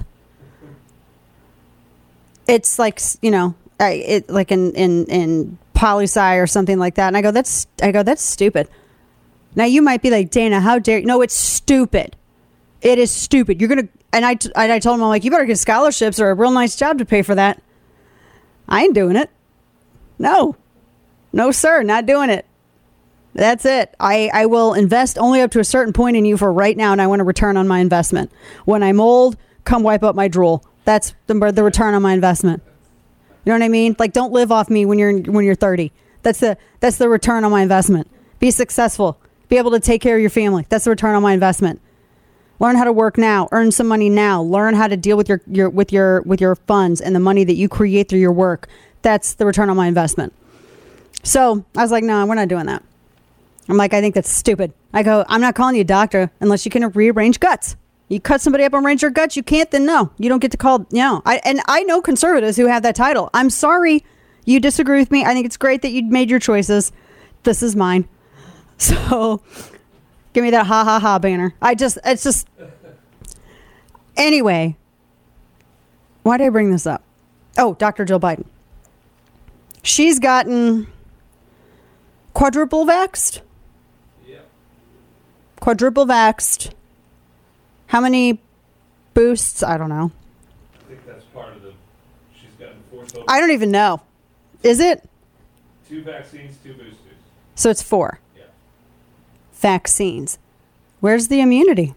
It's like, you know, I, it like in, in, in poli-sci or something like that. And I go, that's, I go, that's stupid. Now you might be like, Dana, how dare you? No, it's stupid. It is stupid. You're going to, and I, and I told him, I'm like, you better get scholarships or a real nice job to pay for that. I ain't doing it. No, no, sir. Not doing it. That's it. I, I will invest only up to a certain point in you for right now. And I want a return on my investment. When I'm old, come wipe up my drool. That's the, the return on my investment. You know what I mean? Like, don't live off me when you're, when you're thirty. That's the, that's the return on my investment. Be successful. Be able to take care of your family. That's the return on my investment. Learn how to work now. Earn some money now. Learn how to deal with your, your with your with your funds and the money that you create through your work. That's the return on my investment. So I was like, no, we're not doing that. I'm like, I think that's stupid. I go, I'm not calling you a doctor unless you can rearrange guts. You cut somebody up and arrange your guts, you can't, then no. You don't get to call, you know. I, and I know conservatives who have that title. I'm sorry you disagree with me. I think it's great that you made your choices. This is mine. So give me that ha ha ha banner. I just, it's just, anyway, why did I bring this up? Oh, Doctor Jill Biden. She's gotten quadruple vaxxed. Yeah. Quadruple vaxxed. How many boosts? I don't know. I think that's part of the, she's gotten four total. I don't even know. Is it? Two vaccines, two boosters. So it's four. Vaccines. Where's the immunity?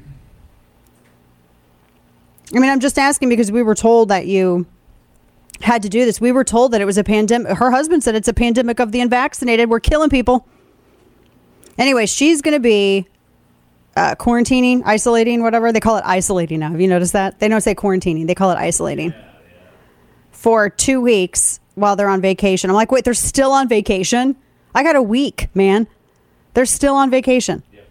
I mean, I'm just asking because we were told that you had to do this. We were told that it was a pandemic. Her husband said it's a pandemic of the unvaccinated. We're killing people. Anyway, she's going to be uh, quarantining, isolating, whatever. They call it isolating now. Have you noticed that? They don't say quarantining. They call it isolating. Yeah, yeah. For two weeks while they're on vacation. I'm like, wait, they're still on vacation? I got a week, man. They're still on vacation. Yep.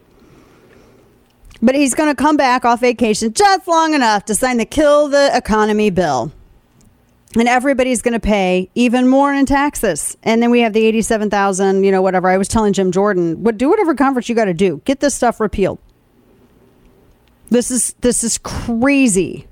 But he's going to come back off vacation just long enough to sign the kill the economy bill. And everybody's going to pay even more in taxes. And then we have the eighty-seven thousand, you know, whatever. I was telling Jim Jordan, what, do whatever conference you got to do. Get this stuff repealed. This is this is crazy.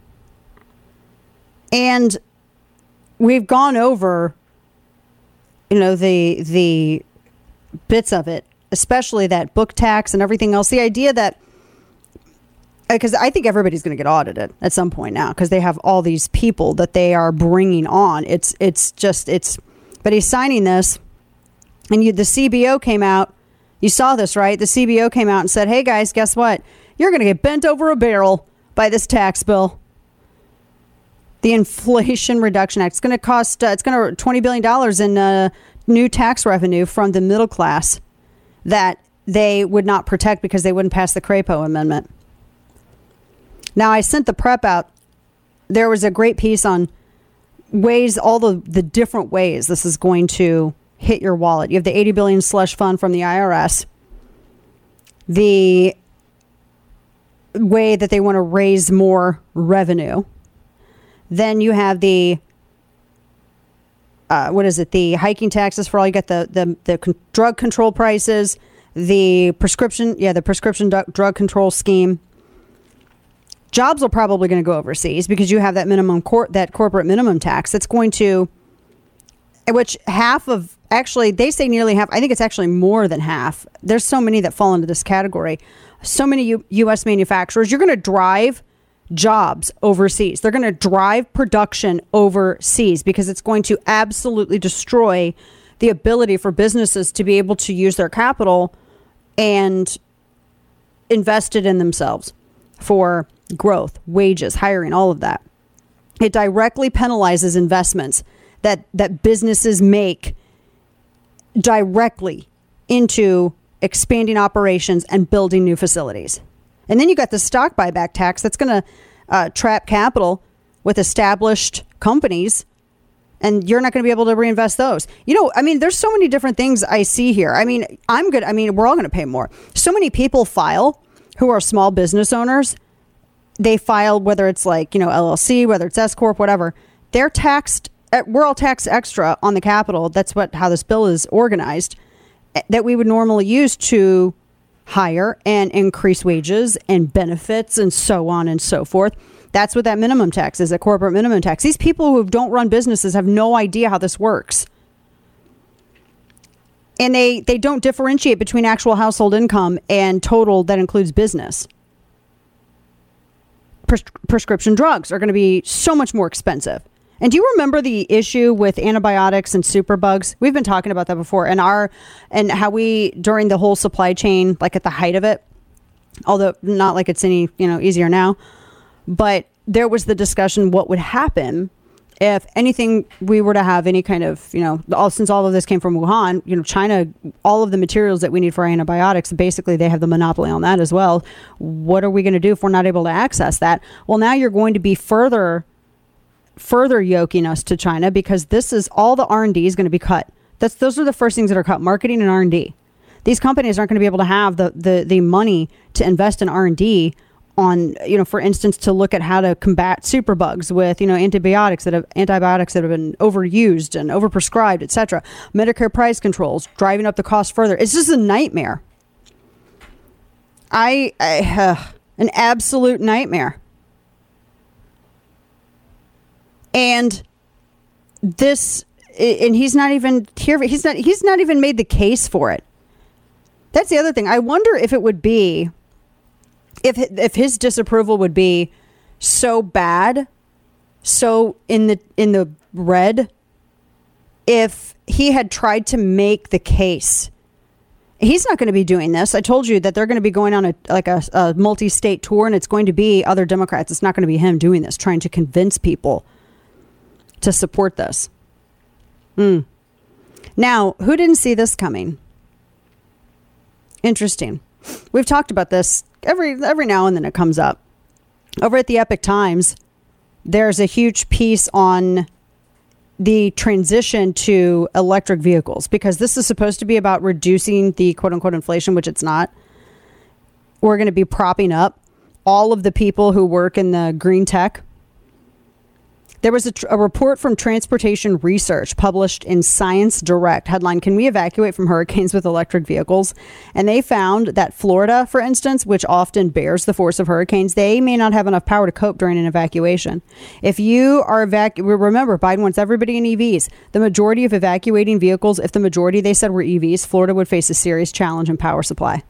And we've gone over, you know, the the bits of it, especially that book tax and everything else. The idea that, because I think everybody's going to get audited at some point now because they have all these people that they are bringing on. It's it's just, it's, but he's signing this and you, the C B O came out. You saw this, right? The C B O came out and said, hey guys, guess what? You're going to get bent over a barrel by this tax bill. The Inflation Reduction Act. It's going to cost, uh, it's going to twenty billion dollars in uh, new tax revenue from the middle class that they would not protect because they wouldn't pass the Crapo Amendment. Now, I sent the prep out there was a great piece on ways, all the, the different ways this is going to hit your wallet. You have the eighty billion dollars slush fund from the I R S. The way that they want to raise more revenue. Then you have the, uh, what is it? The hiking taxes for all. You got the, the, the con- drug control prices, the prescription, yeah, the prescription du- drug control scheme. Jobs are probably going to go overseas because you have that minimum cor- that corporate minimum tax that's going to, which half of, actually, they say nearly half. I think it's actually more than half. There's so many that fall into this category. So many U- U.S. manufacturers, you're going to drive jobs overseas. They're going to drive production overseas because it's going to absolutely destroy the ability for businesses to be able to use their capital and invest it in themselves for growth, wages, hiring, all of that. It directly penalizes investments that, that businesses make directly into expanding operations and building new facilities. And then you got the stock buyback tax that's going to uh, trap capital with established companies, and you're not going to be able to reinvest those. You know, I mean, there's so many different things I see here. I mean, I'm good. I mean, we're all going to pay more. So many people file who are small business owners. They file, whether it's like, you know, L L C, whether it's S Corp, whatever. They're taxed. We're all taxed extra on the capital. That's what how this bill is organized, that we would normally use to hire and increase wages and benefits and so on and so forth. That's what that minimum tax is, a corporate minimum tax. These people who don't run businesses have no idea how this works. And they, they don't differentiate between actual household income and total that includes business. Pres- prescription drugs are going to be so much more expensive. And do you remember the issue with antibiotics and superbugs? We've been talking about that before, and our and how we, during the whole supply chain, like at the height of it, although not like it's any, you know, easier now, but there was the discussion what would happen if anything, we were to have any kind of, you know, all, since all of this came from Wuhan, you know, China, all of the materials that we need for antibiotics, basically they have the monopoly on that as well. What are we going to do if we're not able to access that? Well, now you're going to be further further yoking us to China, because this is all the R and D is going to be cut. That's those are the first things that are cut: marketing and R and D. These companies aren't going to be able to have the the the money to invest in R and D on, you know, for instance, to look at how to combat superbugs with, you know, antibiotics that have antibiotics that have been overused and overprescribed, et cetera. Medicare price controls, driving up the cost further. It's just a nightmare. I, I uh, an absolute nightmare. And this, and he's not even here. He's not, he's not even made the case for it. That's the other thing. I wonder if it would be, if, if his disapproval would be so bad, so in the, in the red, if he had tried to make the case. He's not going to be doing this. I told you that they're going to be going on a like a, a multi-state tour, and it's going to be other Democrats. It's not going to be him doing this, trying to convince people to support this. Mm. Now, who didn't see this coming? Interesting. We've talked about this every every now and then. It comes up over at the Epic Times. There's a huge piece on the transition to electric vehicles, because this is supposed to be about reducing the quote unquote inflation, which it's not. We're going to be propping up all of the people who work in the green tech. There was a, tr- a report from Transportation Research published in Science Direct. Headline: Can we evacuate from hurricanes with electric vehicles? And they found that Florida, for instance, which often bears the force of hurricanes, they may not have enough power to cope during an evacuation. If you are evac, remember, Biden wants everybody in E Vs. The majority of evacuating vehicles, if the majority they said were E Vs, Florida would face a serious challenge in power supply.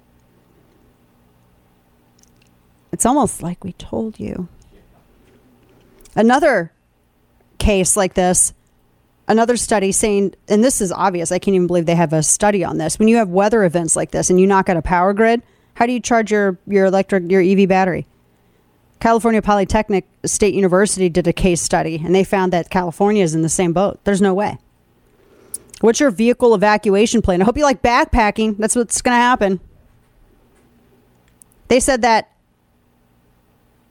It's almost like we told you. Another case like this, another study saying, and this is obvious, I can't even believe they have a study on this. When you have weather events like this and you knock out a power grid, how do you charge your, your electric, your E V battery? California Polytechnic State University did a case study, and they found that California is in the same boat. There's no way. What's your vehicle evacuation plan? I hope you like backpacking. That's what's going to happen. They said that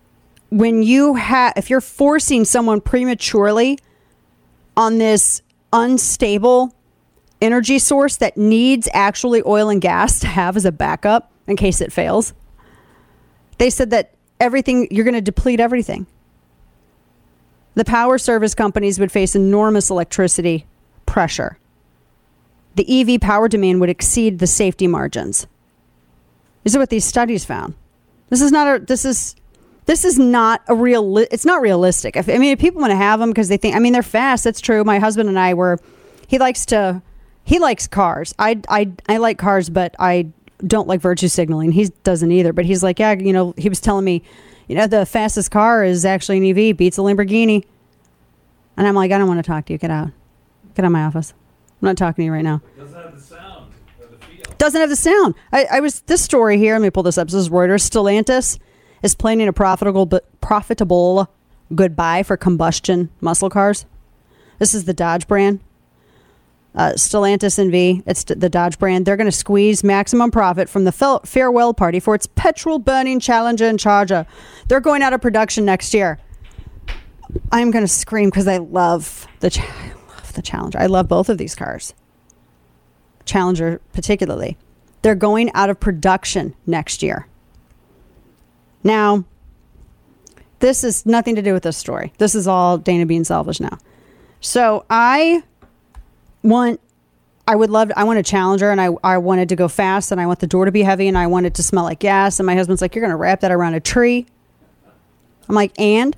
when you have, if you're forcing someone prematurely on this unstable energy source that needs actually oil and gas to have as a backup in case it fails, they said that everything, you're going to deplete everything. The power service companies would face enormous electricity pressure. The E V power demand would exceed the safety margins. This is what these studies found. This is not a, this is, this is not a real, it's not realistic. If, I mean, if people want to have them because they think, I mean, they're fast. That's true. My husband and I were, he likes to, he likes cars. I, I, I like cars, but I don't like virtue signaling. He doesn't either, but he's like, yeah, you know, he was telling me, you know, the fastest car is actually an E V, beats a Lamborghini. And I'm like, I don't want to talk to you. Get out. Get out of my office. I'm not talking to you right now. It doesn't have the sound or the feel. Doesn't have the sound. I, I was, this story here, let me pull this up. This is Reuters. Stellantis is planning a profitable, but profitable goodbye for combustion muscle cars. This is the Dodge brand. Uh, Stellantis N V, it's the Dodge brand. They're going to squeeze maximum profit from the fel- farewell party for its petrol-burning Challenger and Charger. They're going out of production next year. I'm going to scream because I love the ch- I love the Challenger. I love both of these cars. Challenger particularly. They're going out of production next year. Now, this is nothing to do with this story. This is all Dana being selfish now. So I want, I would love, I want a Challenger, and I, I wanted to go fast, and I want the door to be heavy, and I want it to smell like gas. And my husband's like, you're going to wrap that around a tree. I'm like, and?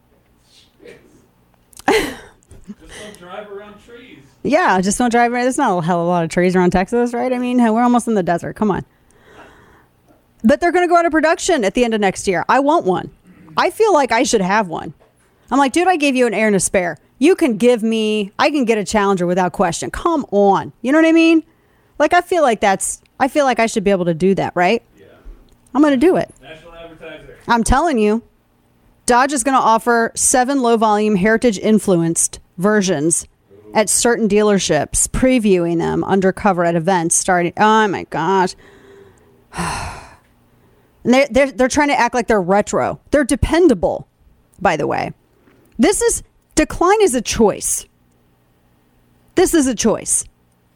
Just don't drive around trees. Yeah, just don't drive around. There's not a hell of a lot of trees around Texas, right? I mean, we're almost in the desert. Come on. But they're going to go out of production at the end of next year. I want one. I feel like I should have one. I'm like, dude, I gave you an air and a spare. You can give me, I can get a Challenger without question. Come on. You know what I mean? Like, I feel like that's, I feel like I should be able to do that, right? Yeah. I'm going to do it. National advertiser. I'm telling you. Dodge is going to offer seven low-volume heritage-influenced versions at certain dealerships, previewing them undercover at events starting. Oh, my gosh. And they're, they're, they're trying to act like they're retro. They're dependable, by the way. This is, decline is a choice. This is a choice.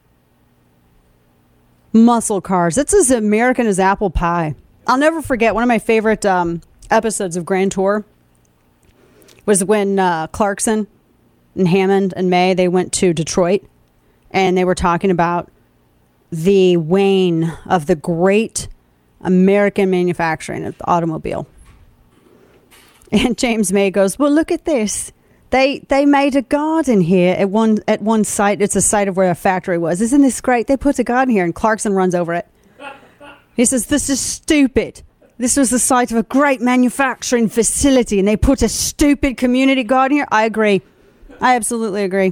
Muscle cars. It's as American as apple pie. I'll never forget one of my favorite um, episodes of Grand Tour was when uh, Clarkson and Hammond and May, they went to Detroit, and they were talking about the wane of the great American manufacturing of the automobile. And James May goes, well, look at this. They they made a garden here at one at one site. It's a site of where a factory was. Isn't this great? They put a garden here, and Clarkson runs over it. He says, this is stupid. This was the site of a great manufacturing facility, and they put a stupid community garden here. I agree. I absolutely agree.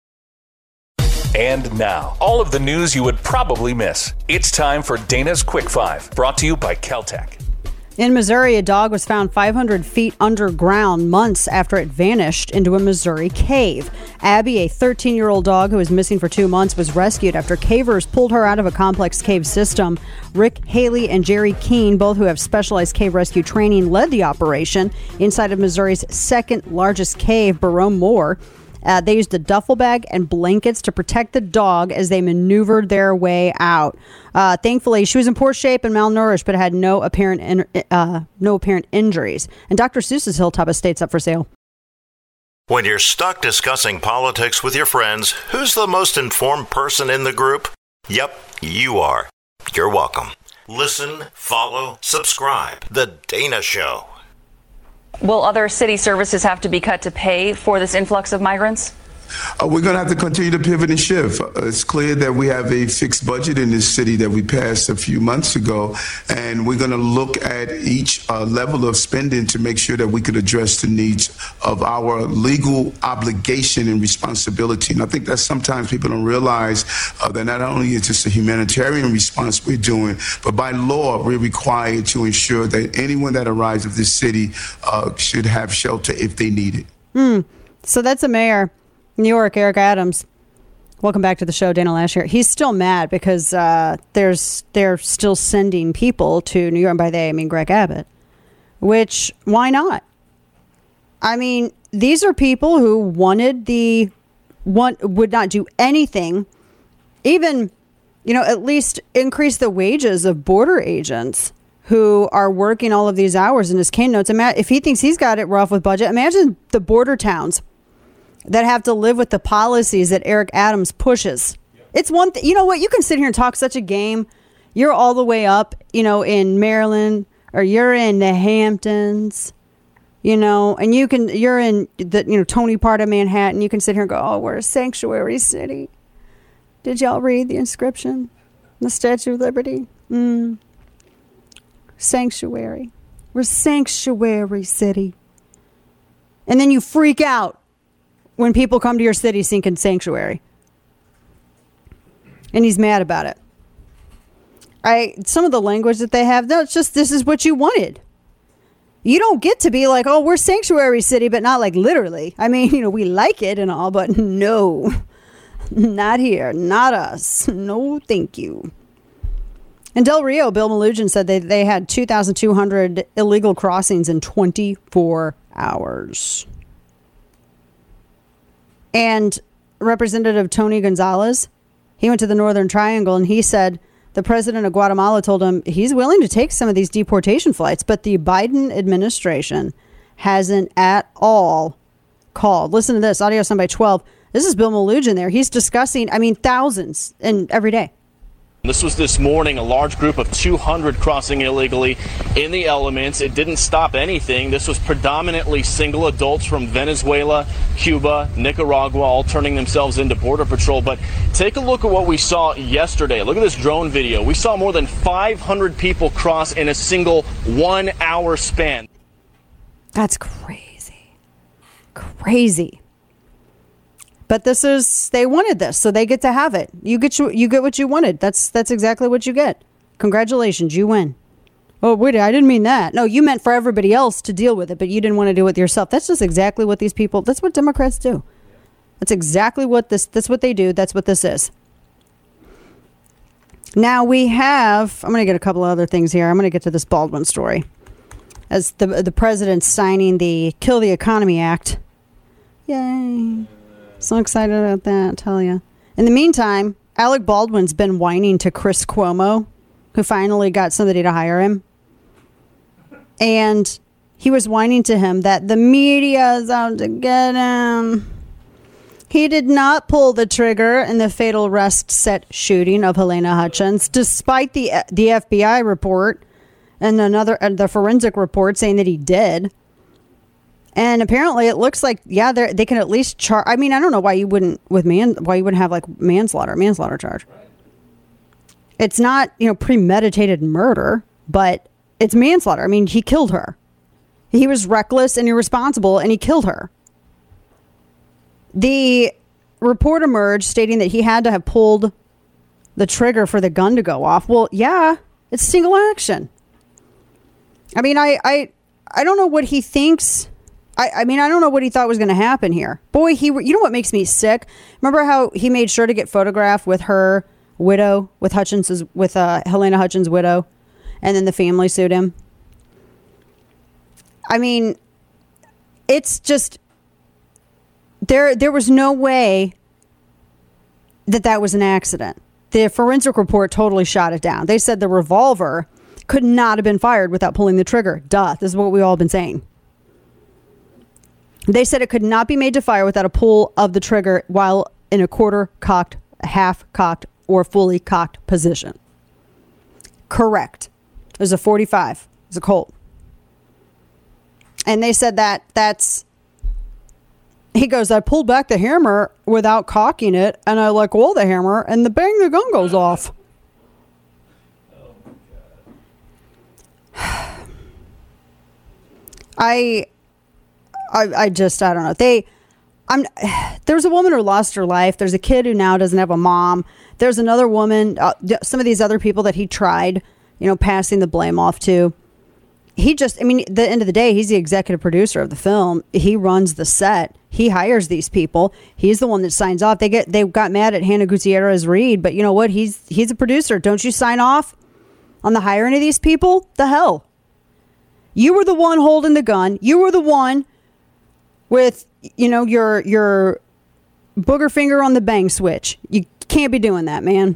And now, all of the news you would probably miss. It's time for Dana's Quick Five, brought to you by Caltech. In Missouri, a dog was found five hundred feet underground months after it vanished into a Missouri cave. Abby, a thirteen-year-old dog who was missing for two months, was rescued after cavers pulled her out of a complex cave system. Rick Haley and Jerry Keene, both who have specialized cave rescue training, led the operation inside of Missouri's second largest cave, Barome Moor. Uh, they used a duffel bag and blankets to protect the dog as they maneuvered their way out. Uh, thankfully, she was in poor shape and malnourished, but had no apparent in, uh, no apparent injuries. And Doctor Seuss's Hilltop Estate's up for sale. When you're stuck discussing politics with your friends, who's the most informed person in the group? Yep, you are. You're welcome. Listen, follow, subscribe. The Dana Show. Will other city services have to be cut to pay for this influx of migrants? Uh, we're going to have to continue to pivot and shift. Uh, it's clear that we have a fixed budget in this city that we passed a few months ago, and we're going to look at each uh, level of spending to make sure that we could address the needs of our legal obligation and responsibility. And I think that sometimes people don't realize uh, that not only is this a humanitarian response we're doing, but by law we're required to ensure that anyone that arrives at this city uh, should have shelter if they need it. Hmm. So that's a mayor. New York, Eric Adams. Welcome back to the show, Dana Lash here. He's still mad because uh, there's they're still sending people to New York. And by they, I mean Greg Abbott. Which, why not? I mean, these are people who wanted the want would not do anything, even, you know, at least increase the wages of border agents who are working all of these hours. In his cane notes, if he thinks he's got it rough with budget, imagine the border towns that have to live with the policies that Eric Adams pushes. It's one thing, you know what, you can sit here and talk such a game. You're all the way up, you know, in Maryland, or you're in the Hamptons, you know, and you can, you're in the, you know, Tony part of Manhattan. You can sit here and go, oh, we're a sanctuary city. Did y'all read the inscription? The Statue of Liberty? Mm. Sanctuary. We're sanctuary city. And then you freak out when people come to your city seeking sanctuary. And he's mad about it. I some of the language that they have, no, it's just, this is what you wanted. You don't get to be like, oh, we're sanctuary city, but not like literally. I mean, you know, we like it and all, but no, not here, not us. No, thank you. In Del Rio, Bill Melugin said they, they had two thousand two hundred illegal crossings in twenty-four hours. And Representative Tony Gonzalez, he went to the Northern Triangle and he said the president of Guatemala told him he's willing to take some of these deportation flights, but the Biden administration hasn't at all called. Listen to this, audio sound by twelve. This is Bill Melugin there. He's discussing, I mean, thousands and every day. This was this morning, a large group of two hundred crossing illegally in the elements. It didn't stop anything. This was predominantly single adults from Venezuela, Cuba, Nicaragua, all turning themselves into Border Patrol. But take a look at what we saw yesterday. Look at this drone video. We saw more than five hundred people cross in a single one-hour span. That's crazy. Crazy. But this is, they wanted this, so they get to have it. You get you, you get what you wanted. That's that's exactly what you get. Congratulations, you win. Oh, wait, I didn't mean that. No, you meant for everybody else to deal with it, but you didn't want to do it yourself. That's just exactly what these people, that's what Democrats do. That's exactly what this, that's what they do. That's what this is. Now we have, I'm going to get a couple of other things here. I'm going to get to this Baldwin story. As the the president's signing the Kill the Economy Act. Yay. So excited about that, I tell you. In the meantime, Alec Baldwin's been whining to Chris Cuomo, who finally got somebody to hire him. And he was whining to him that the media is out to get him. He did not pull the trigger in the fatal arrest set shooting of Helena Hutchins, despite the the F B I report and another uh, the forensic report saying that he did. And apparently it looks like, yeah, they can at least charge. I mean, I don't know why you wouldn't with man, why you wouldn't have like manslaughter, manslaughter charge. Right. It's not, you know, premeditated murder, but it's manslaughter. I mean, he killed her. He was reckless and irresponsible and he killed her. The report emerged stating that he had to have pulled the trigger for the gun to go off. Well, yeah, it's single action. I mean, I, I, I don't know what he thinks. I, I mean, I don't know what he thought was going to happen here. Boy, he, you know what makes me sick? Remember how he made sure to get photographed with her widow, with Hutchins's, with uh, Helena Hutchins' widow, and then the family sued him? I mean, it's just, there, there was no way that that was an accident. The forensic report totally shot it down. They said the revolver could not have been fired without pulling the trigger. Duh, this is what we've all been saying. They said it could not be made to fire without a pull of the trigger while in a quarter cocked, half cocked, or fully cocked position. Correct. It was a forty-five. It was a Colt. And they said that that's, he goes, I pulled back the hammer without cocking it, and I let go of the hammer, and the bang, the gun goes off. I... I, I just, I don't know. They, I'm, there's a woman who lost her life. There's a kid who now doesn't have a mom. There's another woman, uh, some of these other people that he tried, you know, passing the blame off to. He just, I mean, at the end of the day, he's the executive producer of the film. He runs the set. He hires these people. He's the one that signs off. They get, they got mad at Hannah Gutierrez Reed, but you know what? He's, he's a producer. Don't you sign off on the hiring of these people? The hell? You were the one holding the gun. You were the one with, you know, your your booger finger on the bang switch. You can't be doing that, man.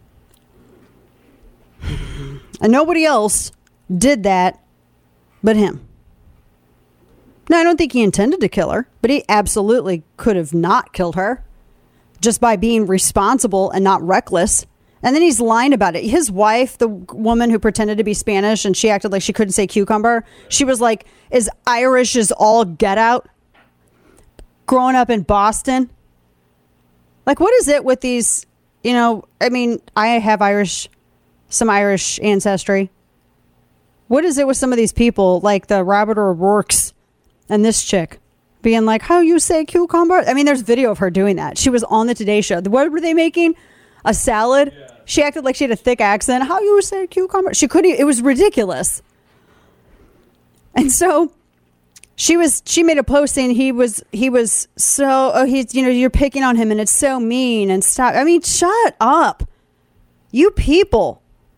And nobody else did that but him. Now, I don't think he intended to kill her, but he absolutely could have not killed her just by being responsible and not reckless. And then he's lying about it. His wife, the woman who pretended to be Spanish and she acted like she couldn't say cucumber, she was like as Irish as all get out, growing up in Boston. Like, what is it with these, you know, I mean, I have Irish, some Irish ancestry. What is it with some of these people, like the Robert O'Rourke's and this chick being like, how you say cucumber? I mean, there's video of her doing that. She was on the Today Show. What were they making? A salad? Yeah. She acted like she had a thick accent. How you say cucumber? She couldn't, it was ridiculous. And so she was, she made a post saying he was, he was so, oh, he's, you know, you're picking on him and it's so mean and stop. I mean, shut up. You people.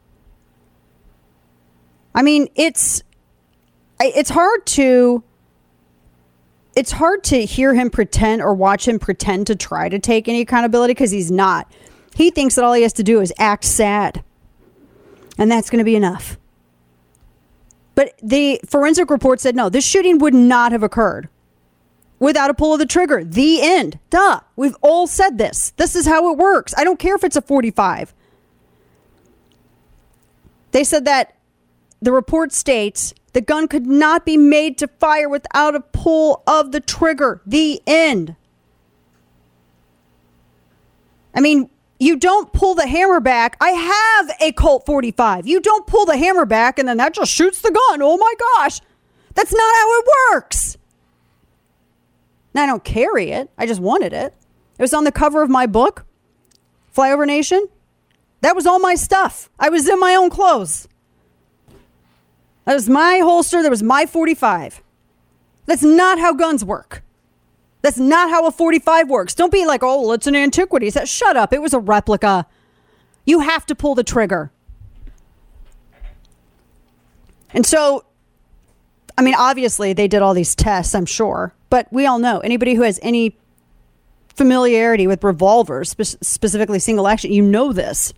I mean, it's, it's hard to, it's hard to hear him pretend or watch him pretend to try to take any accountability because he's not. He thinks that all he has to do is act sad. And that's going to be enough. But the forensic report said, no, this shooting would not have occurred without a pull of the trigger. The end. Duh. We've all said this. This is how it works. I don't care if it's a forty-five. They said that the report states the gun could not be made to fire without a pull of the trigger. The end. I mean, you don't pull the hammer back. I have a Colt forty-five. You don't pull the hammer back and then that just shoots the gun. Oh my gosh. That's not how it works. Now, I don't carry it. I just wanted it. It was on the cover of my book, Flyover Nation. That was all my stuff. I was in my own clothes. That was my holster. That was my forty-five. That's not how guns work. That's not how a forty-five works. Don't be like, oh, it's an antiquity. That, shut up. It was a replica. You have to pull the trigger. And so, I mean, obviously they did all these tests, I'm sure. But we all know anybody who has any familiarity with revolvers, spe- specifically single action, you know this.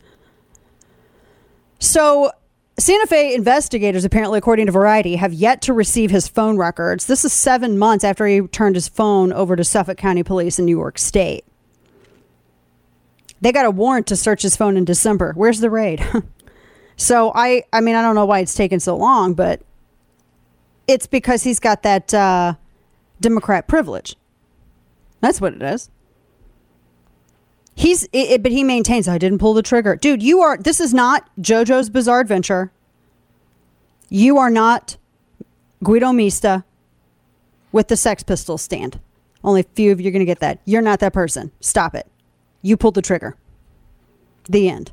So Santa Fe investigators, apparently, according to Variety, have yet to receive his phone records. This is seven months after he turned his phone over to Suffolk County Police in New York State. They got a warrant to search his phone in December. Where's the raid? So, I, I mean, I don't know why it's taken so long, but it's because he's got that uh, Democrat privilege. That's what it is. He's, it, but he maintains, I didn't pull the trigger. Dude, you are, this is not JoJo's Bizarre Adventure. You are not Guido Mista with the Sex Pistols stand. Only a few of you are going to get that. You're not that person. Stop it. You pulled the trigger. The end.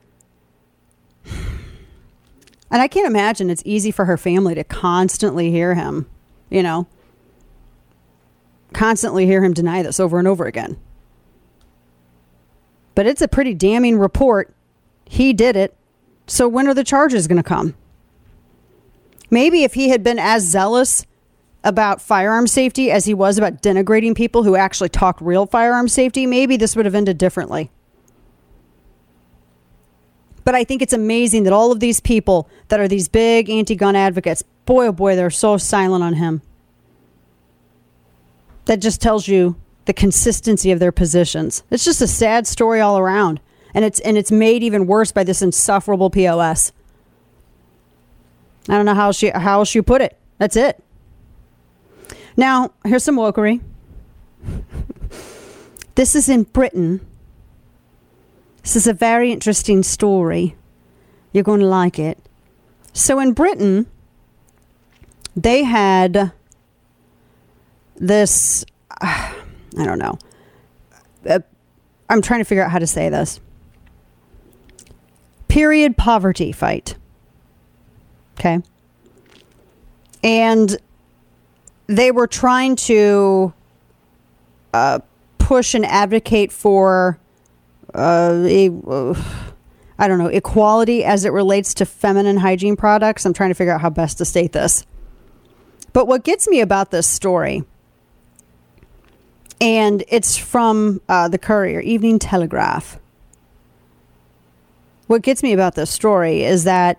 And I can't imagine it's easy for her family to constantly hear him, you know, constantly hear him deny this over and over again. But it's a pretty damning report. He did it. So when are the charges going to come? Maybe if he had been as zealous about firearm safety as he was about denigrating people who actually talked real firearm safety, maybe this would have ended differently. But I think it's amazing that all of these people that are these big anti-gun advocates, boy, oh boy, they're so silent on him. That just tells you the consistency of their positions. It's just a sad story all around. And it's and it's made even worse by this insufferable P O S. I don't know how she how else you put it. That's it. Now, here's some wokery. This is in Britain. This is a very interesting story. You're going to like it. So in Britain, they had this... Uh, I don't know. Uh, I'm trying to figure out how to say this. Period poverty fight. Okay. And they were trying to uh, push and advocate for uh, a, uh, I don't know, equality as it relates to feminine hygiene products. I'm trying to figure out how best to state this. But what gets me about this story And it's from uh, the Courier, Evening Telegraph. What gets me about this story is that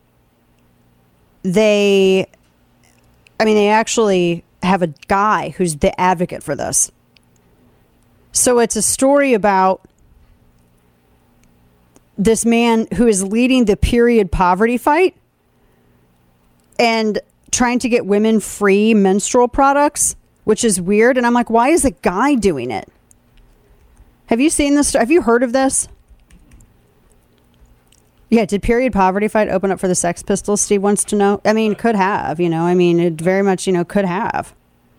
they, I mean, they actually have a guy who's the advocate for this. So it's a story about this man who is leading the period poverty fight and trying to get women free menstrual products, which is weird. And I'm like, why is a guy doing it? Have you seen this? Have you heard of this? Yeah, did period poverty fight open up for the Sex Pistols? Steve wants to know. I mean, could have, you know, I mean, it very much, you know, could have.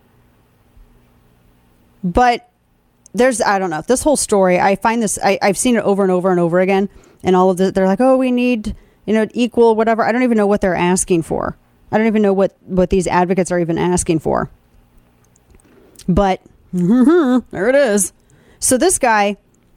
But there's, I don't know, this whole story, I find this, I, I've seen it over and over and over again. And all of the, they're like, oh, we need, you know, equal, whatever. I don't even know what they're asking for. I don't even know what, what these advocates are even asking for. But there it is. So this guy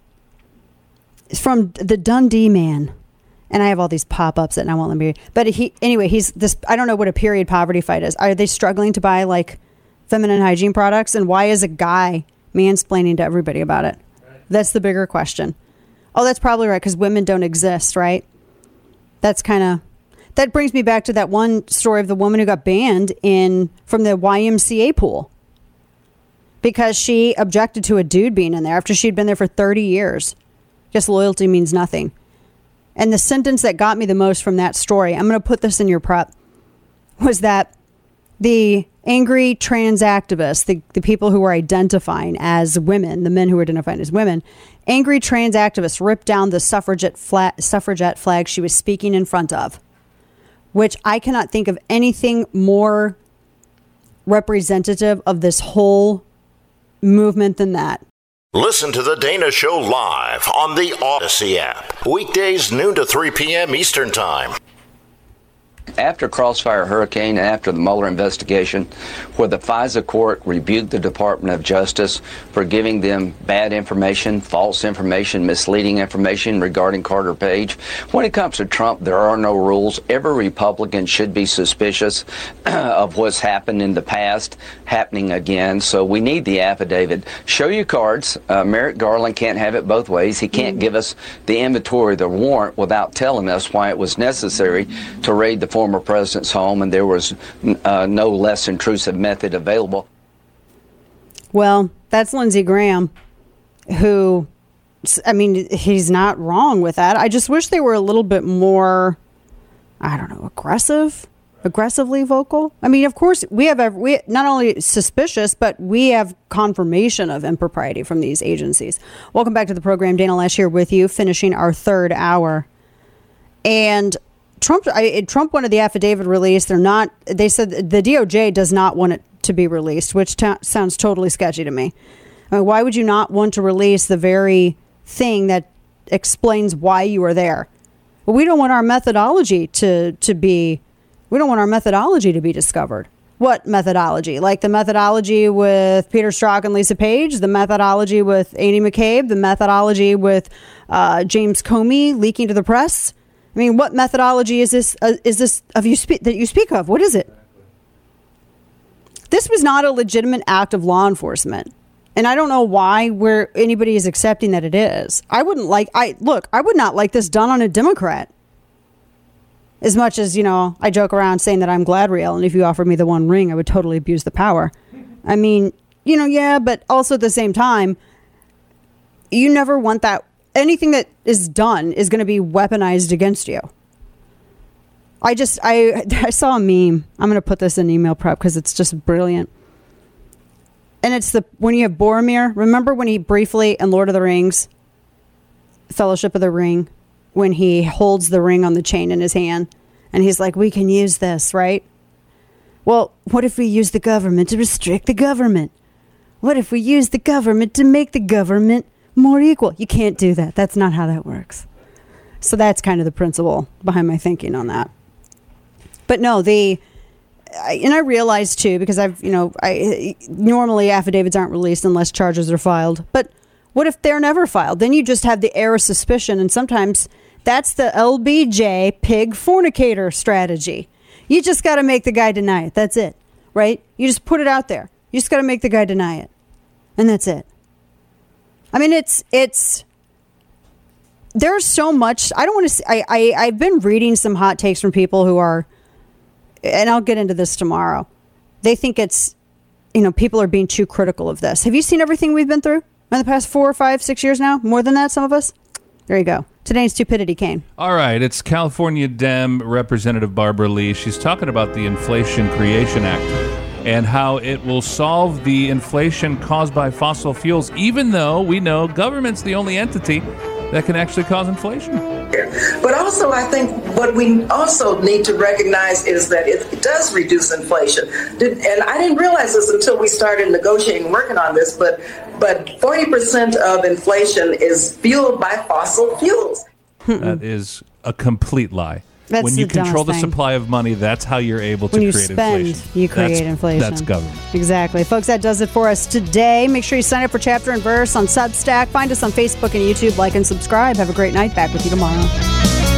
is from the Dundee Man. And I have all these pop-ups and I won't let me. But he, anyway, he's this, I don't know what a period poverty fight is. Are they struggling to buy like feminine hygiene products? And why is a guy mansplaining to everybody about it? Right. That's the bigger question. Oh, that's probably right. Because women don't exist, right? That's kind of, that brings me back to that one story of the woman who got banned in from the Y M C A pool. Because she objected to a dude being in there after she'd been there for thirty years. Guess loyalty means nothing. And the sentence that got me the most from that story, I'm going to put this in your prep, was that the angry trans activists, the, the people who were identifying as women, the men who were identifying as women, angry trans activists ripped down the suffragette flag, suffragette flag she was speaking in front of, which I cannot think of anything more representative of this whole movement than that. Listen to The Dana Show live on the Odyssey app. Weekdays noon to three p.m. Eastern Time. After Crossfire Hurricane and after the Mueller investigation, where the FISA court rebuked the Department of Justice for giving them bad information, false information, misleading information regarding Carter Page, when it comes to Trump, there are no rules. Every Republican should be suspicious of what's happened in the past happening again. So we need the affidavit. Show your cards. Uh, Merrick Garland can't have it both ways. He can't mm-hmm. give us the inventory, the warrant, without telling us why it was necessary to raid the former president's home, and there was uh, no less intrusive method available. Well, that's Lindsey Graham, who, I mean, he's not wrong with that. I just wish they were a little bit more, I don't know, aggressive, aggressively vocal. I mean, of course, we have we not only suspicious, but we have confirmation of impropriety from these agencies. Welcome back to the program. Dana Loesch here with you, finishing our third hour. And Trump, I, Trump wanted the affidavit released. They're not. They said the D O J does not want it to be released, which t- sounds totally sketchy to me. I mean, why would you not want to release the very thing that explains why you are there? Well, we don't want our methodology to to be. We don't want our methodology to be discovered. What methodology? Like the methodology with Peter Strzok and Lisa Page, the methodology with Andy McCabe, the methodology with uh, James Comey leaking to the press. I mean, what methodology is this? Uh, is this of you spe- that you speak of? What is it? This was not a legitimate act of law enforcement, and I don't know why where anybody is accepting that it is. I wouldn't like. I look. I would not like this done on a Democrat. As much as, you know, I joke around saying that I'm Gladriel, and if you offered me the one ring, I would totally abuse the power. I mean, you know, yeah, but also at the same time, you never want that. Anything that is done is going to be weaponized against you. I just, I, I saw a meme. I'm going to put this in email prep because it's just brilliant. And it's the, when you have Boromir, remember when he briefly in Lord of the Rings, Fellowship of the Ring, when he holds the ring on the chain in his hand and he's like, we can use this, right? Well, what if we use the government to restrict the government? What if we use the government to make the government more equal? You can't do that. That's not how that works. So that's kind of the principle behind my thinking on that. But no, the, I, and I realized too, because I've, you know, I normally affidavits aren't released unless charges are filed. But what if they're never filed? Then you just have the air of suspicion. And sometimes that's the L B J pig fornicator strategy. You just got to make the guy deny it. That's it. Right? You just put it out there. You just got to make the guy deny it. And that's it. I mean, it's, it's, there's so much, I don't want to, I, I, I've been reading some hot takes from people who are, and I'll get into this tomorrow. They think it's, you know, people are being too critical of this. Have you seen everything we've been through in the past four or five, six years now? More than that, some of us? There you go. Today's Stupidity Kane. All right. It's California Dem Representative Barbara Lee. She's talking about the Inflation Creation Act and how it will solve the inflation caused by fossil fuels, even though we know government's the only entity that can actually cause inflation. But also, I think what we also need to recognize is that it does reduce inflation. And I didn't realize this until we started negotiating and working on this, but but forty percent of inflation is fueled by fossil fuels. That is a complete lie. That's when you the control dumbest the thing. supply of money, that's how you're able to When you create spend, inflation. you create that's, inflation. That's government. Exactly. Folks, that does it for us today. Make sure you sign up for Chapter and Verse on Substack. Find us on Facebook and YouTube. Like and subscribe. Have a great night. Back with you tomorrow.